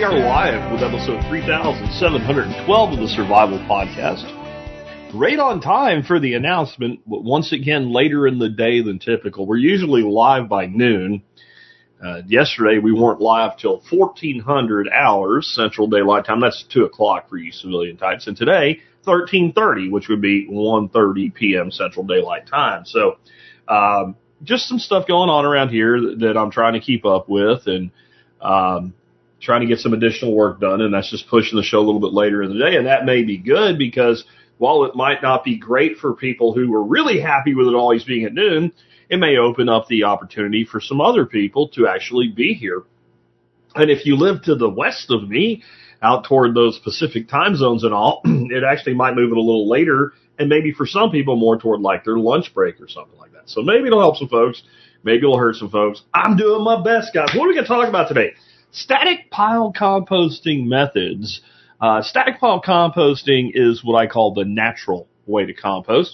We are live with episode 3712 of the Survival Podcast. Right on time for the announcement, but once again later in the day than typical. We're usually live by noon. Yesterday we weren't live till 1400 hours Central Daylight Time. That's 2 o'clock for you civilian types. And today, 1330, which would be 1:30 p.m. Central Daylight Time. So just some stuff going on around here that I'm trying to keep up with and trying to get some additional work done, and that's just pushing the show a little bit later in the day. And that may be good because while it might not be great for people who were really happy with it always being at noon, it may open up the opportunity for some other people to actually be here. And if you live to the west of me, out toward those Pacific time zones and all, it actually might move it a little later, and maybe for some people more toward like their lunch break or something like that. So maybe it'll help some folks. Maybe it'll hurt some folks. I'm doing my best, guys. What are we going to talk about today? Static pile composting methods. Static pile composting is what I call the natural way to compost.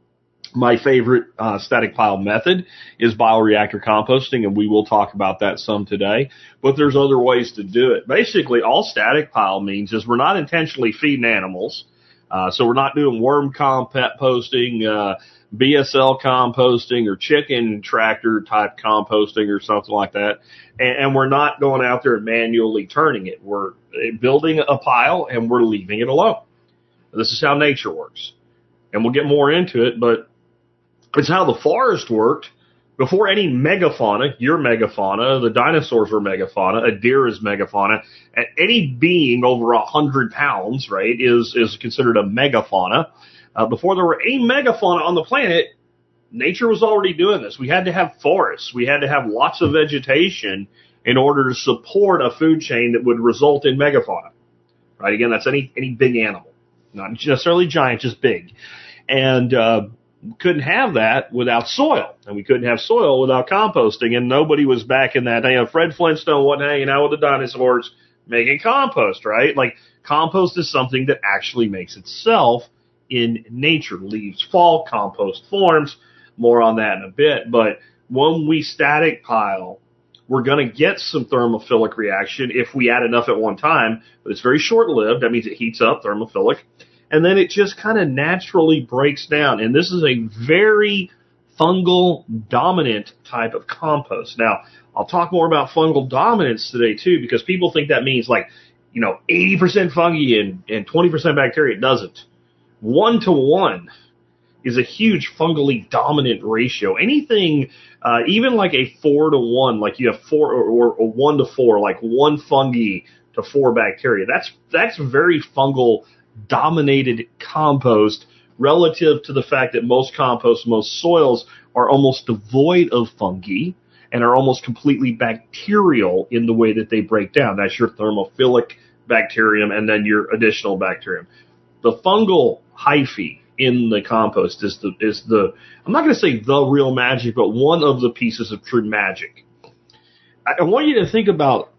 My favorite static pile method is bioreactor composting, and we will talk about that some today. But there's other ways to do it. Basically, all static pile means is we're not intentionally feeding animals. So we're not doing worm composting, BSL composting, or chicken tractor type composting or something like that. And we're not going out there and manually turning it. We're building a pile and we're leaving it alone. This is how nature works. And we'll get more into it, but it's how the forest worked. Before any megafauna, your megafauna, the dinosaurs were megafauna, a deer is megafauna, and any being over 100 pounds, right, is considered a megafauna. Before there were any megafauna on the planet, nature was already doing this. We had to have forests. We had to have lots of vegetation in order to support a food chain that would result in megafauna. Right? Again, that's any big animal. Not necessarily giant, just big. And couldn't have that without soil. And we couldn't have soil without composting. And nobody was back in that day. Fred Flintstone wasn't hanging out with the dinosaurs making compost, right? Like, compost is something that actually makes itself in nature. Leaves fall, compost forms. More on that in a bit. But when we static pile, we're going to get some thermophilic reaction if we add enough at one time. But it's very short-lived. That means it heats up, thermophilic. And then it just kind of naturally breaks down. And this is a very fungal dominant type of compost. Now, I'll talk more about fungal dominance today, too, because people think that means 80% fungi and 20% bacteria. It doesn't. 1-to-1 is a huge fungally dominant ratio. Anything, even like a 4-to-1, like you have 4 or 1-to-4, like 1 fungi to 4 bacteria. That's very fungal dominated compost relative to the fact that most compost, most soils are almost devoid of fungi and are almost completely bacterial in the way that they break down. That's your thermophilic bacterium and then your additional bacterium. The fungal hyphae in the compost is the I'm not going to say the real magic, but one of the pieces of true magic. I want you to think about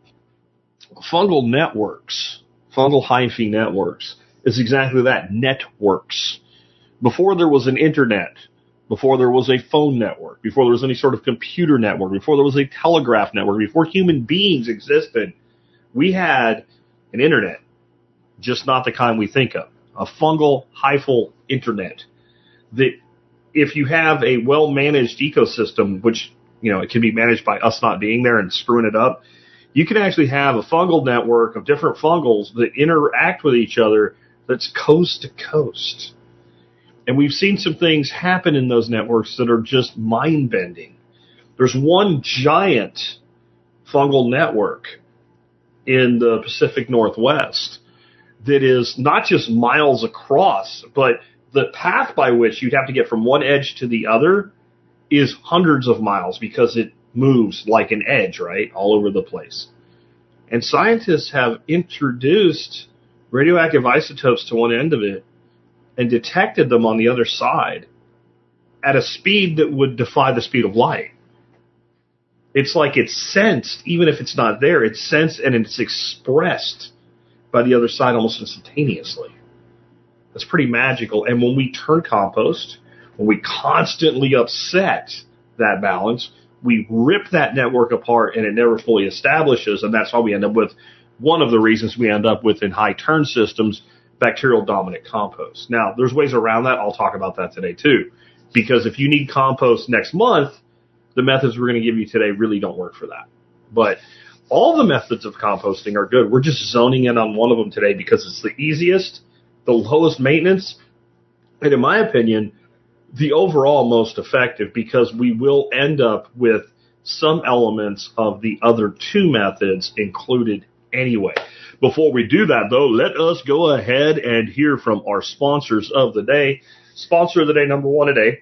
fungal networks, fungal hyphae networks. Is exactly that, networks. Before there was an internet, before there was a phone network, before there was any sort of computer network, before there was a telegraph network, before human beings existed, we had an internet, just not the kind we think of. A fungal hyphal internet. That if you have a well-managed ecosystem, which, it can be managed by us not being there and screwing it up, you can actually have a fungal network of different fungals that interact with each other that's coast to coast. And we've seen some things happen in those networks that are just mind-bending. There's one giant fungal network in the Pacific Northwest that is not just miles across, but the path by which you'd have to get from one edge to the other is hundreds of miles because it moves like an edge, right, all over the place. And scientists have introduced radioactive isotopes to one end of it and detected them on the other side at a speed that would defy the speed of light. It's like it's sensed, even if it's not there, it's sensed and it's expressed by the other side almost instantaneously. That's pretty magical. And when we turn compost, when we constantly upset that balance, we rip that network apart and it never fully establishes, and that's how we end up with one of the reasons we end up with in high turn systems bacterial dominant compost. Now, there's ways around that. I'll talk about that today too, because if you need compost next month, the methods we're going to give you today really don't work for that. But all the methods of composting are good. We're just zoning in on one of them today because it's the easiest, the lowest maintenance, and in my opinion, the overall most effective, because we will end up with some elements of the other two methods included anyway. Before we do that, though, let us go ahead and hear from our sponsors of the day. Sponsor of the day, number one today,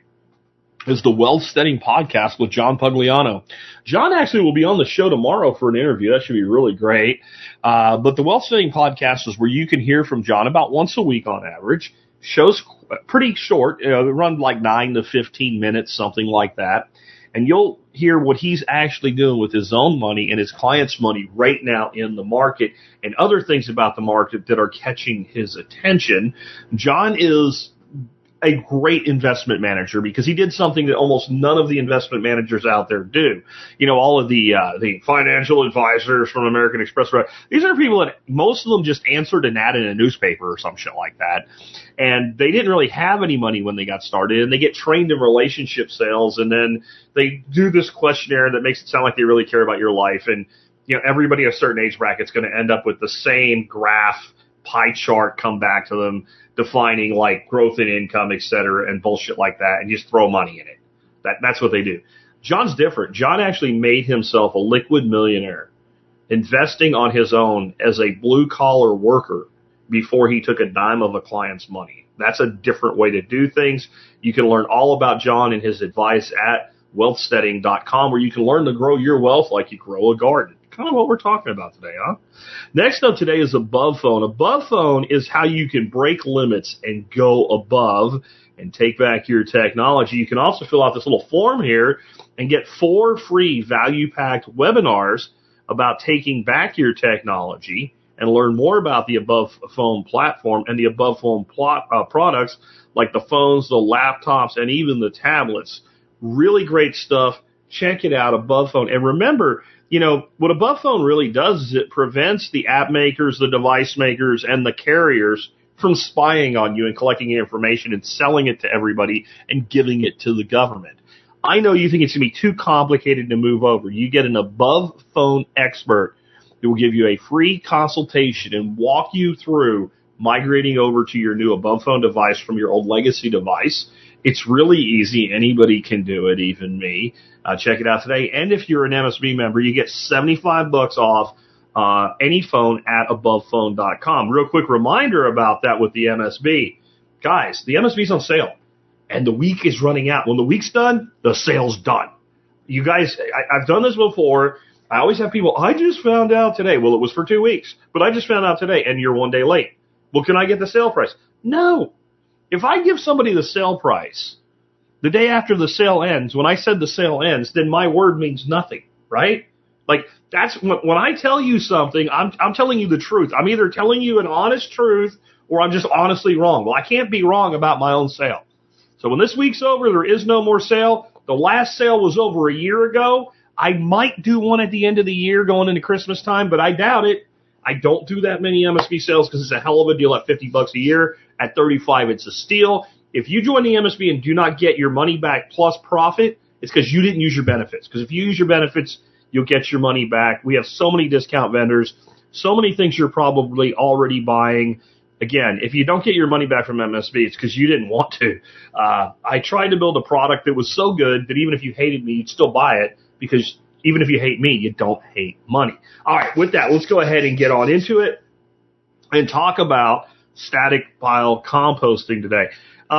is the Wealthsteading Podcast with John Pugliano. John actually will be on the show tomorrow for an interview. That should be really great. But the Wealthsteading Podcast is where you can hear from John about once a week on average. Show's pretty short. They run like 9 to 15 minutes, something like that. And you'll hear what he's actually doing with his own money and his clients' money right now in the market, and other things about the market that are catching his attention. John is a great investment manager because he did something that almost none of the investment managers out there do. You know, all of the financial advisors from American Express, these are people that most of them just answered an ad in a newspaper or some shit like that. And they didn't really have any money when they got started, and they get trained in relationship sales, and then they do this questionnaire that makes it sound like they really care about your life. And, you know, everybody at a certain age bracket is going to end up with the same graph, pie chart come back to them, defining like growth in income, et cetera, and bullshit like that, and just throw money in it. That's what they do. John's different. John actually made himself a liquid millionaire investing on his own as a blue-collar worker before he took a dime of a client's money. That's a different way to do things. You can learn all about John and his advice at wealthsteading.com, where you can learn to grow your wealth like you grow a garden. Kind of what we're talking about today, huh? Next up today is Above Phone. Above Phone is how you can break limits and go above and take back your technology. You can also fill out this little form here and get 4 free value-packed webinars about taking back your technology and learn more about the Above Phone platform and the Above Phone products like the phones, the laptops, and even the tablets. Really great stuff. Check it out, Above Phone. And remember, you know, what Above Phone really does is it prevents the app makers, the device makers, and the carriers from spying on you and collecting your information and selling it to everybody and giving it to the government. I know you think it's going to be too complicated to move over. You get an Above Phone expert who will give you a free consultation and walk you through migrating over to your new Above Phone device from your old legacy device. It's really easy. Anybody can do it, even me. Check it out today. And if you're an MSB member, you get $75 off any phone at AbovePhone.com. Real quick reminder about that with the MSB. Guys, the MSB's on sale, and the week is running out. When the week's done, the sale's done. You guys, I've done this before. I always have people, I just found out today. Well, it was for 2 weeks, but I just found out today, and you're 1 day late. Well, can I get the sale price? No. If I give somebody the sale price the day after the sale ends, when I said the sale ends, then my word means nothing, right? Like, that's when I tell you something, I'm telling you the truth. I'm either telling you an honest truth or I'm just honestly wrong. Well, I can't be wrong about my own sale. So when this week's over, there is no more sale. The last sale was over a year ago. I might do one at the end of the year going into Christmas time, but I doubt it. I don't do that many MSB sales because it's a hell of a deal at $50 a year. At $35, it's a steal. If you join the MSB and do not get your money back plus profit, it's because you didn't use your benefits. Because if you use your benefits, you'll get your money back. We have so many discount vendors, so many things you're probably already buying. Again, if you don't get your money back from MSB, it's because you didn't want to. I tried to build a product that was so good that even if you hated me, you'd still buy it, because even if you hate me, you don't hate money. All right, with that, let's go ahead and get on into it and talk about static pile composting today.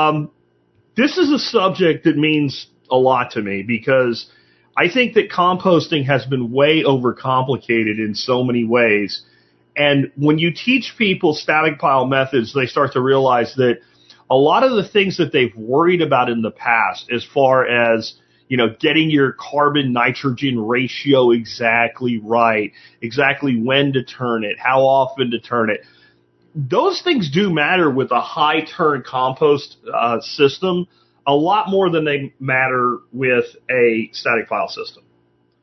This is a subject that means a lot to me because I think that composting has been way overcomplicated in so many ways. And when you teach people static pile methods, they start to realize that a lot of the things that they've worried about in the past, as far as, you know, getting your carbon nitrogen ratio exactly right, exactly when to turn it, how often to turn it, those things do matter with a high turn compost system a lot more than they matter with a static pile system.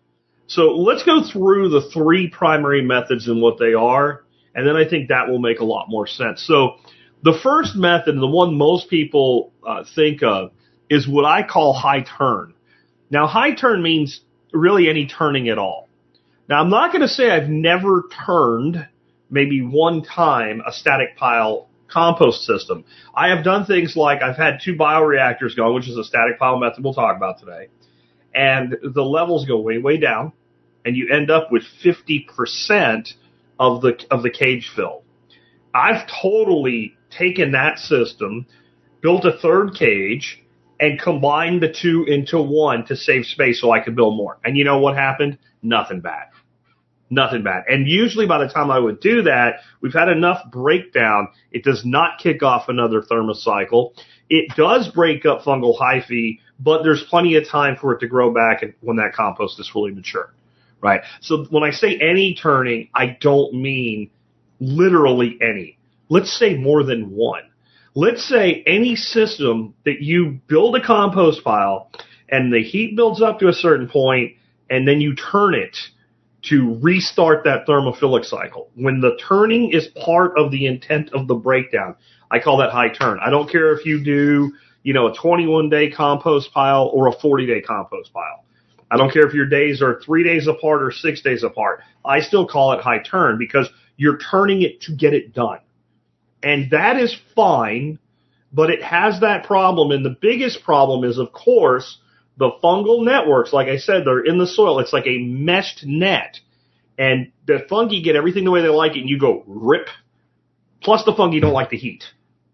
So let's go through the three primary methods and what they are, and then I think that will make a lot more sense. So the first method, the one most people think of, is what I call high turn. Now, high turn means really any turning at all. Now, I'm not going to say I've never turned maybe one time a static pile compost system. I have done things like I've had 2 bioreactors going, which is a static pile method we'll talk about today. And the levels go way, way down, and you end up with 50% of the cage fill. I've totally taken that system, built a third cage, and combined the two into one to save space so I could build more. And you know what happened? Nothing bad. Nothing bad. And usually by the time I would do that, we've had enough breakdown. It does not kick off another thermocycle. It does break up fungal hyphae, but there's plenty of time for it to grow back when that compost is fully mature, right? So when I say any turning, I don't mean literally any. Let's say more than one. Let's say any system that you build a compost pile and the heat builds up to a certain point and then you turn it to restart that thermophilic cycle. When the turning is part of the intent of the breakdown, I call that high turn. I don't care if you do, a 21-day compost pile or a 40-day compost pile. I don't care if your days are 3 days apart or 6 days apart. I still call it high turn because you're turning it to get it done. And that is fine, but it has that problem. And the biggest problem is, of course, the fungal networks. Like I said, they're in the soil. It's like a meshed net. And the fungi get everything the way they like it, and you go rip. Plus, the fungi don't like the heat.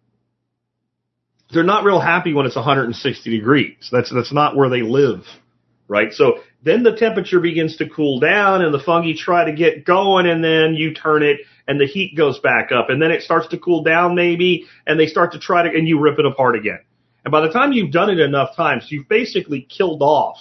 They're not real happy when it's 160 degrees. That's not where they live, right? So then the temperature begins to cool down, and the fungi try to get going, and then you turn it, and the heat goes back up, and then it starts to cool down maybe, and they start to try to, and you rip it apart again. And by the time you've done it enough times, you've basically killed off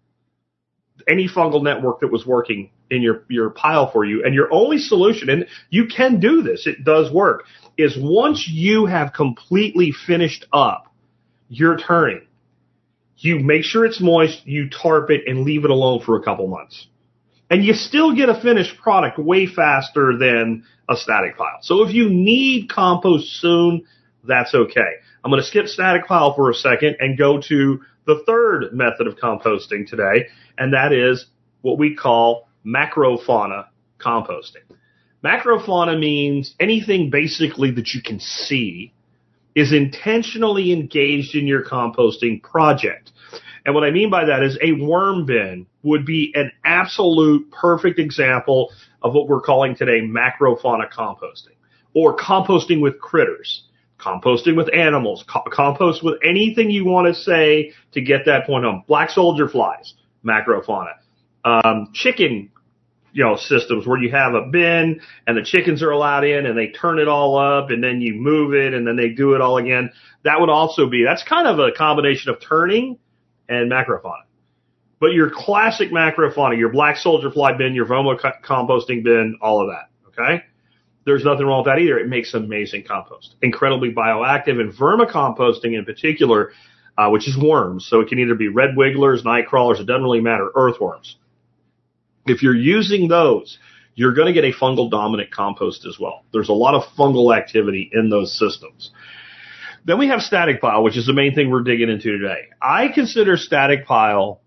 any fungal network that was working in your pile for you. And your only solution, and you can do this, it does work, is once you have completely finished up your turning, you make sure it's moist, you tarp it, and leave it alone for a couple months. And you still get a finished product way faster than a static pile. So if you need compost soon, that's okay. I'm going to skip static pile for a second and go to the third method of composting today, and that is what we call macrofauna composting. Macrofauna means anything basically that you can see is intentionally engaged in your composting project. And what I mean by that is a worm bin would be an absolute perfect example of what we're calling today macrofauna composting, or composting with critters, composting with animals, compost with anything you want to say to get that point home. Black soldier flies, macrofauna. Chicken, systems where you have a bin and the chickens are allowed in and they turn it all up and then you move it and then they do it all again. That would also be, that's kind of a combination of turning and macrofauna. But your classic macrofauna, your black soldier fly bin, your composting bin, all of that, okay? There's nothing wrong with that either. It makes amazing compost, incredibly bioactive, and vermicomposting in particular, which is worms. So it can either be red wigglers, night crawlers, it doesn't really matter, earthworms. If you're using those, you're going to get a fungal dominant compost as well. There's a lot of fungal activity in those systems. Then we have static pile, which is the main thing we're digging into today. I consider static pile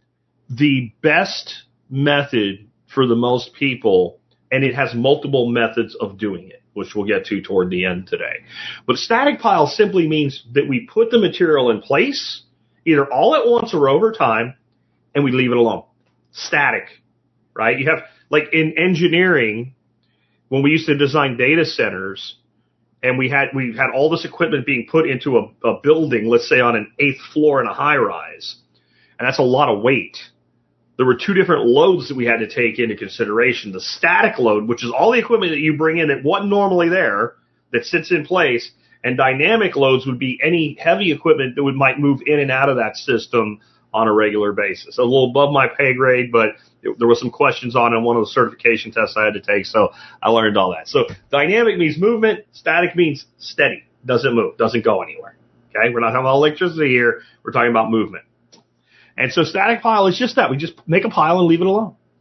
the best method for the most people, and it has multiple methods of doing it, which we'll get to toward the end today. But static pile simply means that we put the material in place, either all at once or over time, and we leave it alone. Static, right? You have, like in engineering, when we used to design data centers, and we had all this equipment being put into a building, let's say on an 8th floor in a high rise, and that's a lot of weight. There were two different loads that we had to take into consideration. The static load, which is all the equipment that you bring in that wasn't normally there, that sits in place, and dynamic loads would be any heavy equipment that might move in and out of that system on a regular basis. A little above my pay grade, but there was some questions on one of the certification tests I had to take, so I learned all that. So dynamic means movement, static means steady, doesn't move, doesn't go anywhere. Okay, we're not talking about electricity here, we're talking about movement. And so static pile is just that. We just make a pile and leave it alone.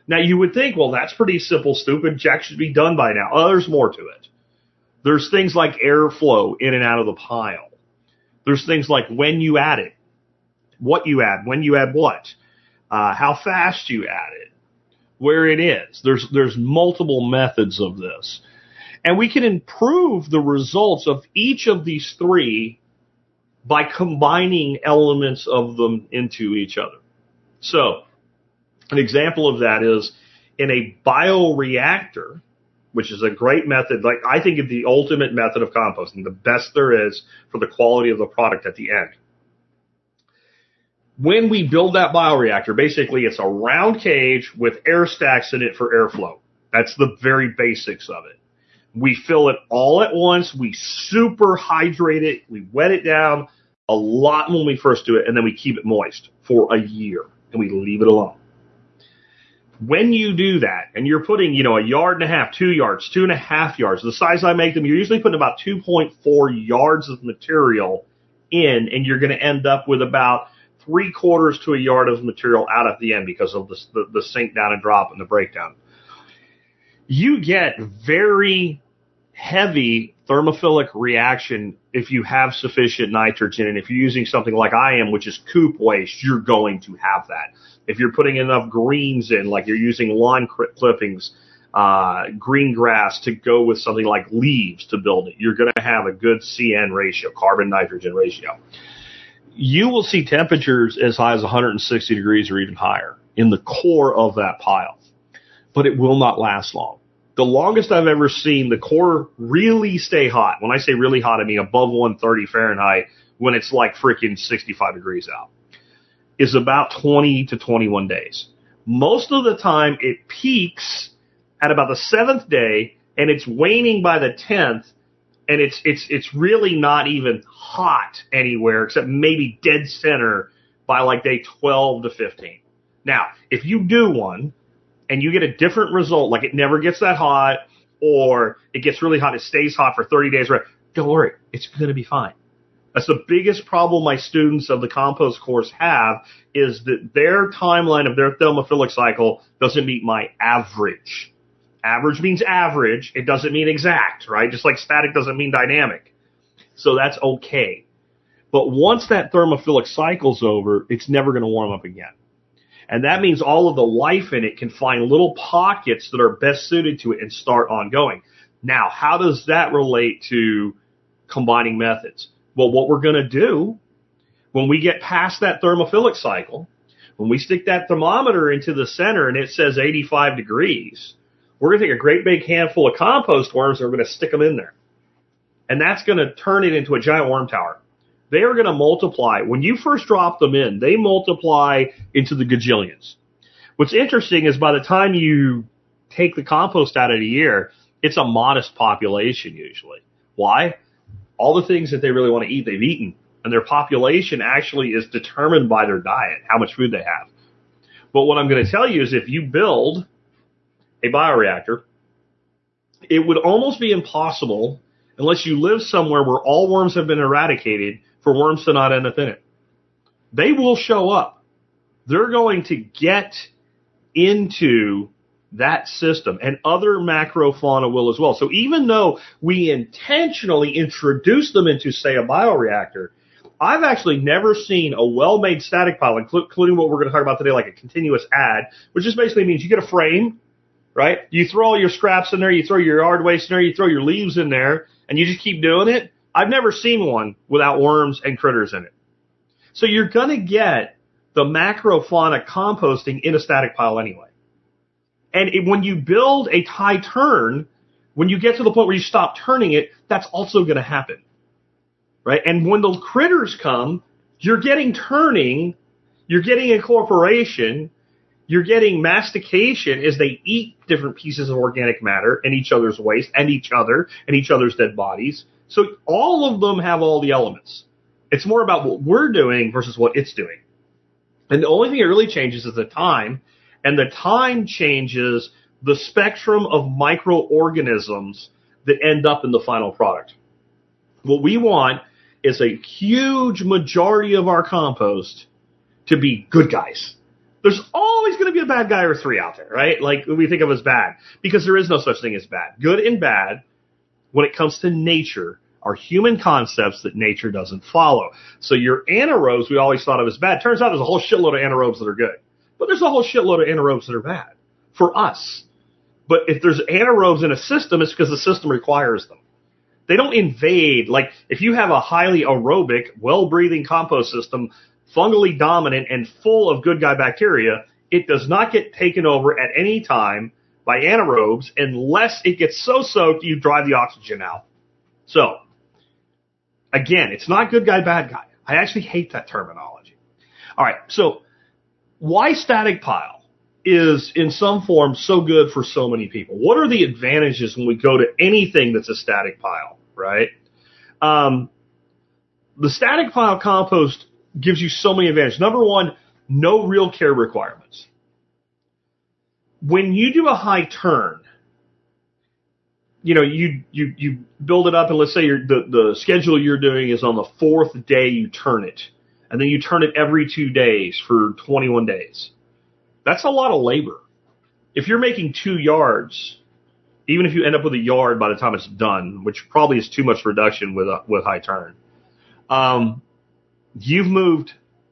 Now, you would think, well, that's pretty simple, stupid. Jack should be done by now. Oh, there's more to it. There's things like airflow in and out of the pile. There's things like when you add it, what you add, when you add what, how fast you add it, where it is. There's multiple methods of this. And we can improve the results of each of these three by combining elements of them into each other. So, an example of that is in a bioreactor, which is a great method. Like, I think of the ultimate method of composting, the best there is for the quality of the product at the end. When we build that bioreactor, basically it's a round cage with air stacks in it for airflow. That's the very basics of it. We fill it all at once. We super hydrate it. We wet it down a lot when we first do it, and then we keep it moist for a year, and we leave it alone. When you do that, and you're putting, a yard and a half, 2 yards, 2.5 yards, the size I make them, you're usually putting about 2.4 yards of material in, and you're going to end up with about 3/4 to a yard of material out at the end because of the sink down and drop and the breakdown. You get very heavy thermophilic reaction if you have sufficient nitrogen, and if you're using something like I am, which is coop waste, you're going to have that. If you're putting enough greens in, like you're using lawn clippings, green grass to go with something like leaves to build it, you're going to have a good CN ratio, carbon-nitrogen ratio. You will see temperatures as high as 160 degrees or even higher in the core of that pile, but it will not last long. The longest I've ever seen the core really stay hot, when I say really hot, I mean above 130 Fahrenheit when it's like freaking 65 degrees out, is about 20 to 21 days. Most of the time it peaks at about the 7th day, and it's waning by the 10th, and it's really not even hot anywhere except maybe dead center by like day 12 to 15. Now, if you do one and you get a different result, like it never gets that hot, or it gets really hot, it stays hot for 30 days, right? Don't worry, it's going to be fine. That's the biggest problem my students of the compost course have, is that their timeline of their thermophilic cycle doesn't meet my average. Average means average. It doesn't mean exact, right? Just like static doesn't mean dynamic. So that's okay. But once that thermophilic cycle's over, it's never going to warm up again. And that means all of the life in it can find little pockets that are best suited to it and start ongoing. Now, how does that relate to combining methods? Well, what we're going to do when we get past that thermophilic cycle, when we stick that thermometer into the center and it says 85 degrees, we're going to take a great big handful of compost worms and we're going to stick them in there. And that's going to turn it into a giant worm tower. They are going to multiply. When you first drop them in, they multiply into the gajillions. What's interesting is by the time you take the compost out of the year, it's a modest population usually. Why? All the things that they really want to eat, they've eaten. And their population actually is determined by their diet, how much food they have. But what I'm going to tell you is if you build a bioreactor, it would almost be impossible, unless you live somewhere where all worms have been eradicated, for worms to not end up in it. They will show up. They're going to get into that system, and other macrofauna will as well. So even though we intentionally introduce them into, say, a bioreactor, I've actually never seen a well-made static pile, including what we're going to talk about today, like a continuous add, which just basically means you get a frame, right? You throw all your scraps in there, you throw your yard waste in there, you throw your leaves in there, and you just keep doing it. I've never seen one without worms and critters in it. So you're going to get the macrofauna composting in a static pile anyway. And when you build a tie turn, when you get to the point where you stop turning it, that's also going to happen, right? And when the critters come, you're getting turning, you're getting incorporation, you're getting mastication as they eat different pieces of organic matter and each other's waste and each other's dead bodies. So all of them have all the elements. It's more about what we're doing versus what it's doing. And the only thing that really changes is the time, and the time changes the spectrum of microorganisms that end up in the final product. What we want is a huge majority of our compost to be good guys. There's always going to be a bad guy or three out there, right? Like we think of as bad, because there is no such thing as bad. Good and bad, when it comes to nature, are human concepts that nature doesn't follow. So your anaerobes we always thought of as bad. Turns out there's a whole shitload of anaerobes that are good. But there's a whole shitload of anaerobes that are bad for us. But if there's anaerobes in a system, it's because the system requires them. They don't invade. Like if you have a highly aerobic, well-breathing compost system, fungally dominant and full of good guy bacteria, it does not get taken over at any time by anaerobes unless it gets so soaked you drive the oxygen out. So, again, it's not good guy, bad guy. I actually hate that terminology. All right, so why static pile is in some form so good for so many people? What are the advantages when we go to anything that's a static pile, right? The static pile compost gives you so many advantages. Number one, no real care requirements. When you do a high turn, you know, you build it up, and let's say the schedule you're doing is on the fourth day you turn it, and then you turn it every 2 days for 21 days. That's a lot of labor. If you're making 2 yards, even if you end up with a yard by the time it's done, which probably is too much reduction with high turn, you've moved,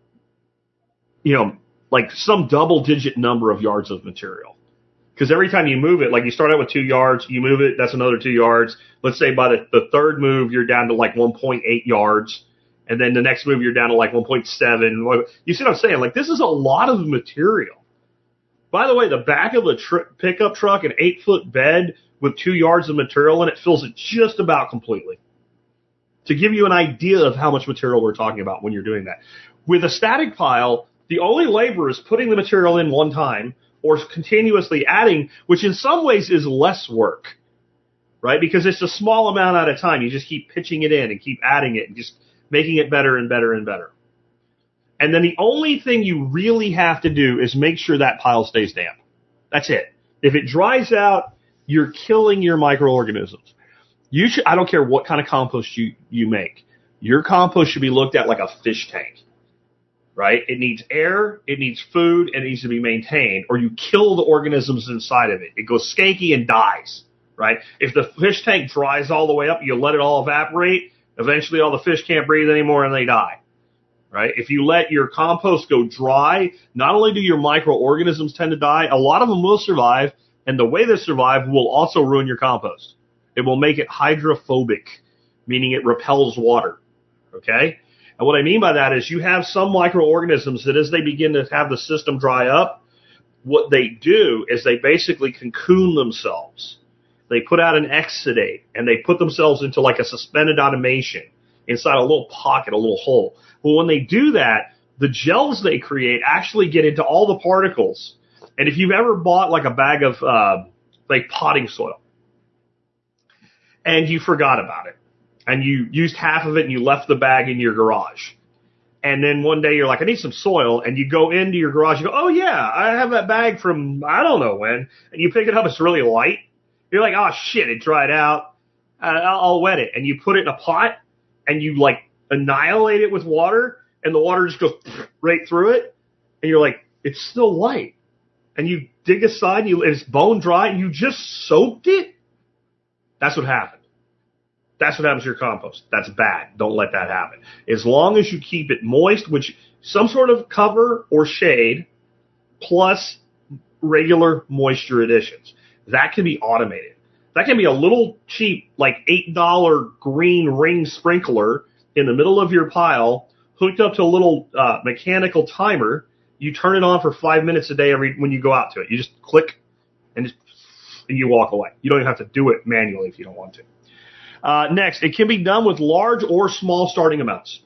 like some double-digit number of yards of material. Because every time you move it, like you start out with 2 yards, you move it, that's another 2 yards. Let's say by the third move, you're down to like 1.8 yards. And then the next move, you're down to like 1.7. You see what I'm saying? Like this is a lot of material. By the way, the back of a pickup truck, an 8-foot bed with 2 yards of material in it, fills it just about completely. To give you an idea of how much material we're talking about when you're doing that. With a static pile, the only labor is putting the material in one time, or continuously adding, which in some ways is less work, right? Because it's a small amount at a time. You just keep pitching it in and keep adding it and just making it better and better and better. And then the only thing you really have to do is make sure that pile stays damp. That's it. If it dries out, you're killing your microorganisms. I don't care what kind of compost you make. Your compost should be looked at like a fish tank. Right? It needs air, it needs food, and it needs to be maintained, or you kill the organisms inside of it. It goes skanky and dies, right? If the fish tank dries all the way up, you let it all evaporate, eventually all the fish can't breathe anymore and they die, right? If you let your compost go dry, not only do your microorganisms tend to die, a lot of them will survive, and the way they survive will also ruin your compost. It will make it hydrophobic, meaning it repels water, okay? And what I mean by that is you have some microorganisms that as they begin to have the system dry up, what they do is they basically cocoon themselves. They put out an exudate, and they put themselves into like a suspended animation inside a little pocket, a little hole. Well, when they do that, the gels they create actually get into all the particles. And if you've ever bought like a bag of like potting soil, and you forgot about it, and you used half of it and you left the bag in your garage. And then one day you're like, I need some soil. And you go into your garage, you go, oh yeah, I have that bag from I don't know when. And you pick it up, it's really light. You're like, oh shit, it dried out. I'll wet it. And you put it in a pot and you like annihilate it with water, and the water just goes right through it. And you're like, it's still light. And you dig aside, and it's bone dry, and you just soaked it. That's what happened. That's what happens to your compost. That's bad. Don't let that happen. As long as you keep it moist, which some sort of cover or shade, plus regular moisture additions. That can be automated. That can be a little cheap, like $8 green ring sprinkler in the middle of your pile, hooked up to a little mechanical timer. You turn it on for 5 minutes a day when you go out to it. You just click and you walk away. You don't even have to do it manually if you don't want to. Next, it can be done with large or small starting amounts.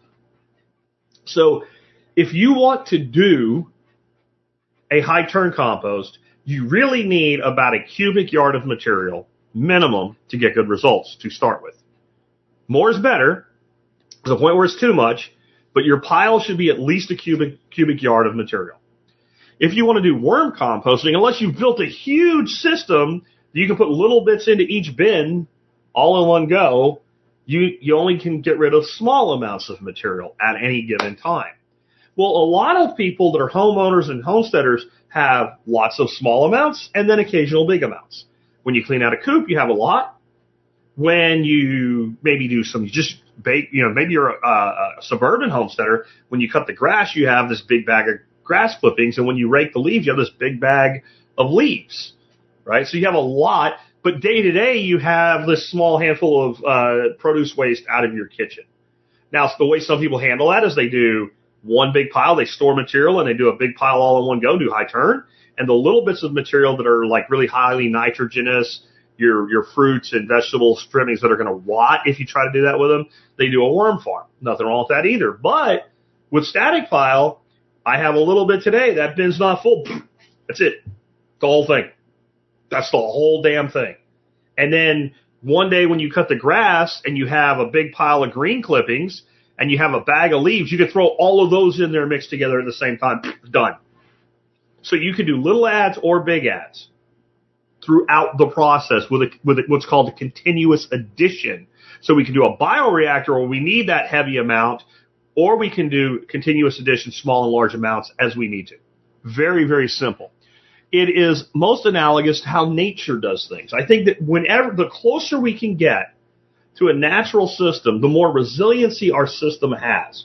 So if you want to do a high turn compost, you really need about a cubic yard of material minimum to get good results to start with. More is better to the point where it's too much, but your pile should be at least a cubic yard of material. If you want to do worm composting, unless you've built a huge system that you can put little bits into each bin all in one go, you only can get rid of small amounts of material at any given time. Well, a lot of people that are homeowners and homesteaders have lots of small amounts and then occasional big amounts. When you clean out a coop, you have a lot. When you maybe do some just bake, maybe you're a suburban homesteader, when you cut the grass, you have this big bag of grass clippings. And when you rake the leaves, you have this big bag of leaves, right? So you have a lot, but day to day, you have this small handful of produce waste out of your kitchen. Now, the way some people handle that is they do one big pile, they store material, and they do a big pile all in one go, do high turn. And the little bits of material that are like really highly nitrogenous, your fruits and vegetable trimmings that are going to rot if you try to do that with them, they do a worm farm. Nothing wrong with that either. But with static pile, I have a little bit today. That bin's not full. That's it. The whole thing. That's the whole damn thing. And then one day when you cut the grass and you have a big pile of green clippings and you have a bag of leaves, you can throw all of those in there mixed together at the same time. Done. So you can do little adds or big adds throughout the process with what's called a continuous addition. So we can do a bioreactor where we need that heavy amount, or we can do continuous addition, small and large amounts as we need to. Very, very simple. It is most analogous to how nature does things. I think that whenever the closer we can get to a natural system, the more resiliency our system has.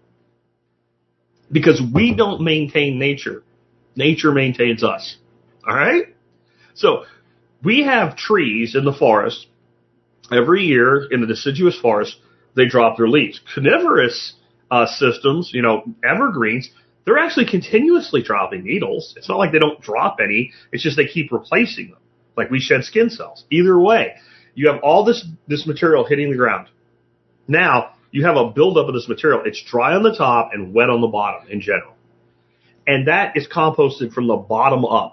Because we don't maintain nature. Nature maintains us. All right? So we have trees in the forest. Every year in the deciduous forest, they drop their leaves. Coniferous systems, evergreens, they're actually continuously dropping needles. It's not like they don't drop any. It's just they keep replacing them, like we shed skin cells. Either way, you have all this material hitting the ground. Now, you have a buildup of this material. It's dry on the top and wet on the bottom in general. And that is composted from the bottom up.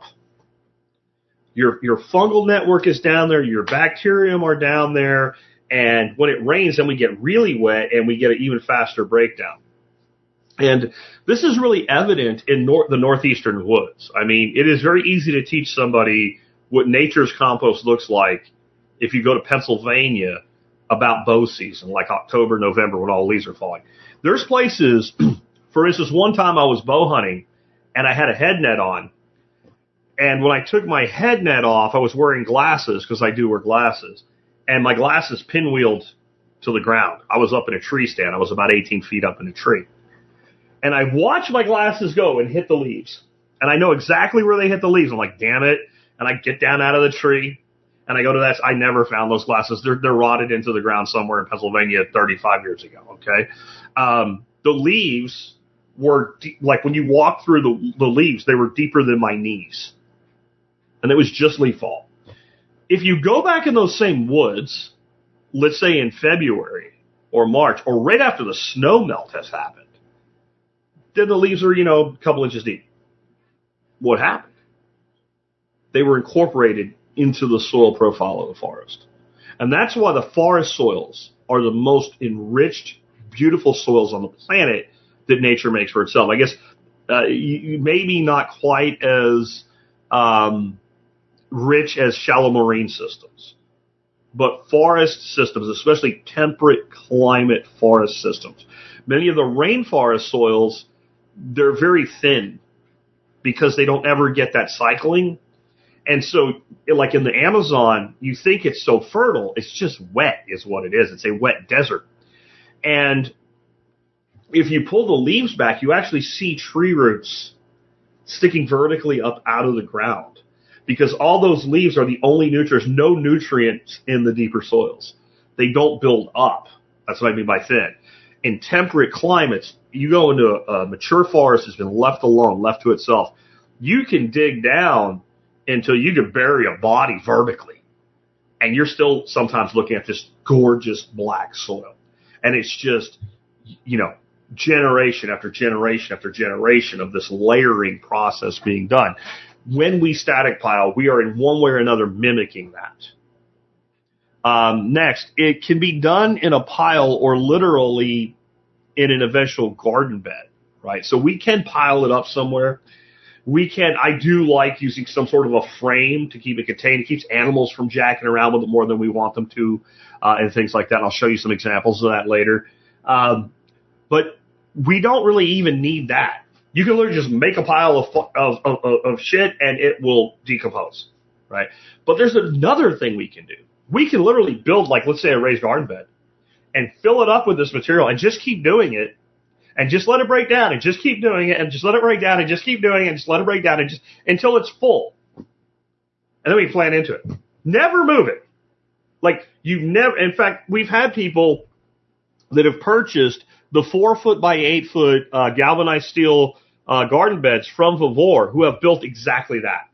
Your fungal network is down there. Your bacterium are down there. And when it rains, then we get really wet and we get an even faster breakdown. And this is really evident in the northeastern woods. I mean, it is very easy to teach somebody what nature's compost looks like if you go to Pennsylvania about bow season, like October, November, when all the leaves are falling. There's places, for instance, one time I was bow hunting and I had a head net on. And when I took my head net off, I was wearing glasses because I do wear glasses. And my glasses pinwheeled to the ground. I was up in a tree stand. I was about 18 feet up in a tree. And I watched my glasses go and hit the leaves. And I know exactly where they hit the leaves. I'm like, damn it. And I get down out of the tree. And I go to that. I never found those glasses. They're rotted into the ground somewhere in Pennsylvania 35 years ago. Okay. The leaves were like when you walk through the leaves, they were deeper than my knees. And it was just leaf fall. If you go back in those same woods, let's say in February or March or right after the snow melt has happened, then the leaves are, a couple inches deep. What happened? They were incorporated into the soil profile of the forest. And that's why the forest soils are the most enriched, beautiful soils on the planet that nature makes for itself. I guess maybe not quite as rich as shallow marine systems. But forest systems, especially temperate climate forest systems, many of the rainforest soils, they're very thin because they don't ever get that cycling. And so, like in the Amazon, you think it's so fertile. It's just wet is what it is. It's a wet desert. And if you pull the leaves back, you actually see tree roots sticking vertically up out of the ground. Because all those leaves are the only nutrients, no nutrients in the deeper soils. They don't build up. That's what I mean by thin. In temperate climates, you go into a mature forest that's been left alone, left to itself. You can dig down until you can bury a body vertically. And you're still sometimes looking at this gorgeous black soil. And it's just, generation after generation after generation of this layering process being done. When we static pile, we are in one way or another mimicking that. Next, it can be done in a pile or literally in an eventual garden bed, right? So we can pile it up somewhere. I do like using some sort of a frame to keep it contained. It keeps animals from jacking around with it more than we want them to, and things like that. And I'll show you some examples of that later. But we don't really even need that. You can literally just make a pile of shit and it will decompose, right? But there's another thing we can do. We can literally build, like, let's say a raised garden bed and fill it up with this material and just keep doing it and just let it break down and just keep doing it and just let it break down and just keep doing it and just let it break down and just until it's full. And then we plant into it. Never move it. Like, in fact, we've had people that have purchased the 4-foot by 8-foot galvanized steel garden beds from Vavor who have built exactly that.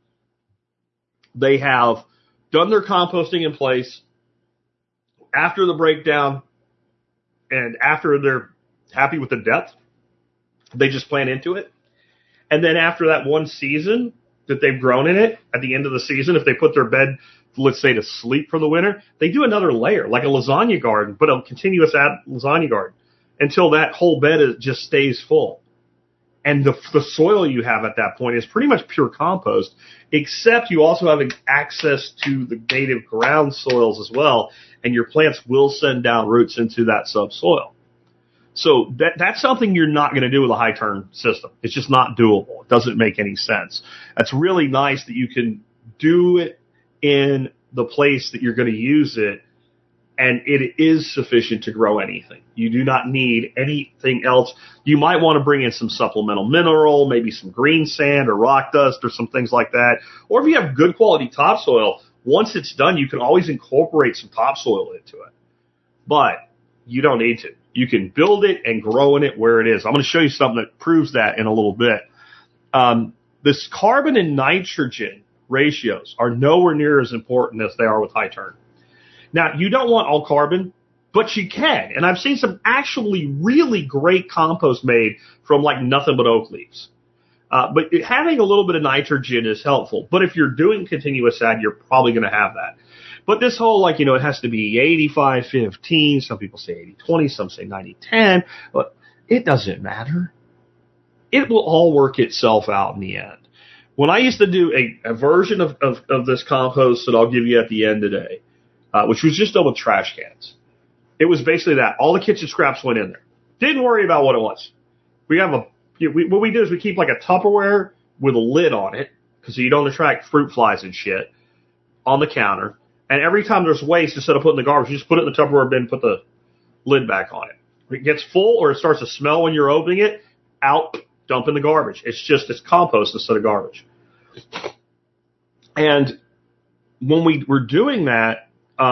They have done their composting in place after the breakdown and after they're happy with the depth. They just plant into it. And then after that one season that they've grown in it, at the end of the season, if they put their bed, let's say, to sleep for the winter, they do another layer, like a lasagna garden, but a continuous lasagna garden, until that whole bed just stays full. And the soil you have at that point is pretty much pure compost, except you also have access to the native ground soils as well, and your plants will send down roots into that subsoil. So that's something you're not going to do with a high turn system. It's just not doable. It doesn't make any sense. It's really nice that you can do it in the place that you're going to use it, and it is sufficient to grow anything. You do not need anything else. You might want to bring in some supplemental mineral, maybe some green sand or rock dust or some things like that. Or if you have good quality topsoil, once it's done, you can always incorporate some topsoil into it. But you don't need to. You can build it and grow in it where it is. I'm going to show you something that proves that in a little bit. This carbon and nitrogen ratios are nowhere near as important as they are with high turn. Now, you don't want all carbon, but you can. And I've seen some actually really great compost made from like nothing but oak leaves. But having a little bit of nitrogen is helpful. But if you're doing continuous ag, you're probably going to have that. But this whole, like, it has to be 85-15. Some people say 80-20. Some say 90-10. But it doesn't matter. It will all work itself out in the end. When I used to do a version of this compost that I'll give you at the end today, which was just done with trash cans, it was basically that. All the kitchen scraps went in there. Didn't worry about what it was. What we do is we keep like a Tupperware with a lid on it, because you don't attract fruit flies and shit, on the counter. And every time there's waste, instead of putting in the garbage, you just put it in the Tupperware bin and put the lid back on it. If it gets full or it starts to smell when you're opening it, out, dump in the garbage. It's compost instead of garbage. And when we were doing that,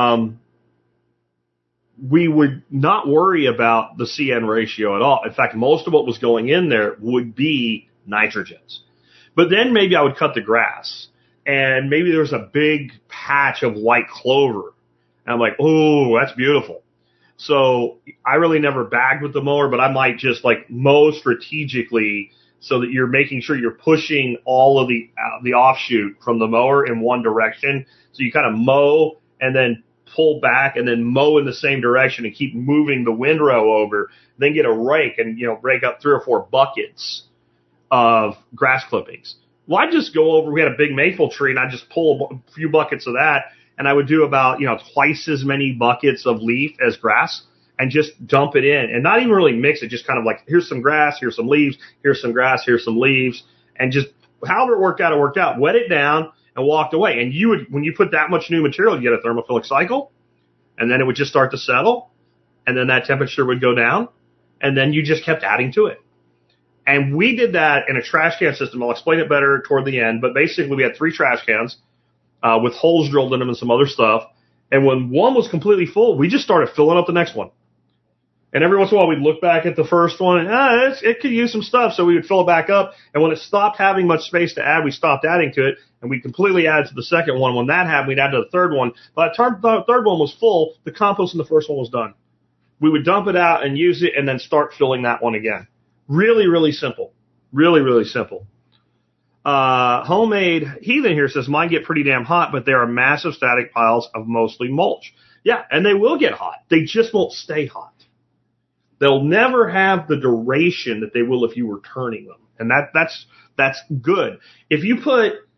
we would not worry about the CN ratio at all. In fact, most of what was going in there would be nitrogens. But then maybe I would cut the grass, and maybe there was a big patch of white clover. And I'm like, oh, that's beautiful. So I really never bagged with the mower, but I might just like mow strategically so that you're making sure you're pushing all of the offshoot from the mower in one direction. So you kind of mow and then pull back and then mow in the same direction and keep moving the windrow over, then get a rake and, rake up 3 or 4 buckets of grass clippings. Well, I'd just go over, we had a big maple tree, and I'd just pull a few buckets of that, and I would do about, twice as many buckets of leaf as grass, and just dump it in, and not even really mix it, just kind of like, here's some grass, here's some leaves, here's some grass, here's some leaves, and just however it worked out, wet it down, and walked away. And when you put that much new material, you get a thermophilic cycle, and then it would just start to settle, and then that temperature would go down, and then you just kept adding to it. And we did that in a trash can system. I'll explain it better toward the end, but basically we had 3 trash cans with holes drilled in them and some other stuff. And when one was completely full, we just started filling up the next one. And every once in a while we'd look back at the first one and it could use some stuff, so we would fill it back up. And when it stopped having much space to add, we stopped adding to it, and we completely added to the second one. When that happened, we'd add to the third one. By the time the third one was full, the compost in the first one was done. We would dump it out and use it and then start filling that one again. Really, really simple. Really, really simple. Homemade Heathen here says, mine get pretty damn hot, but there are massive static piles of mostly mulch. Yeah, and they will get hot. They just won't stay hot. They'll never have the duration that they will if you were turning them. And that's good. If you put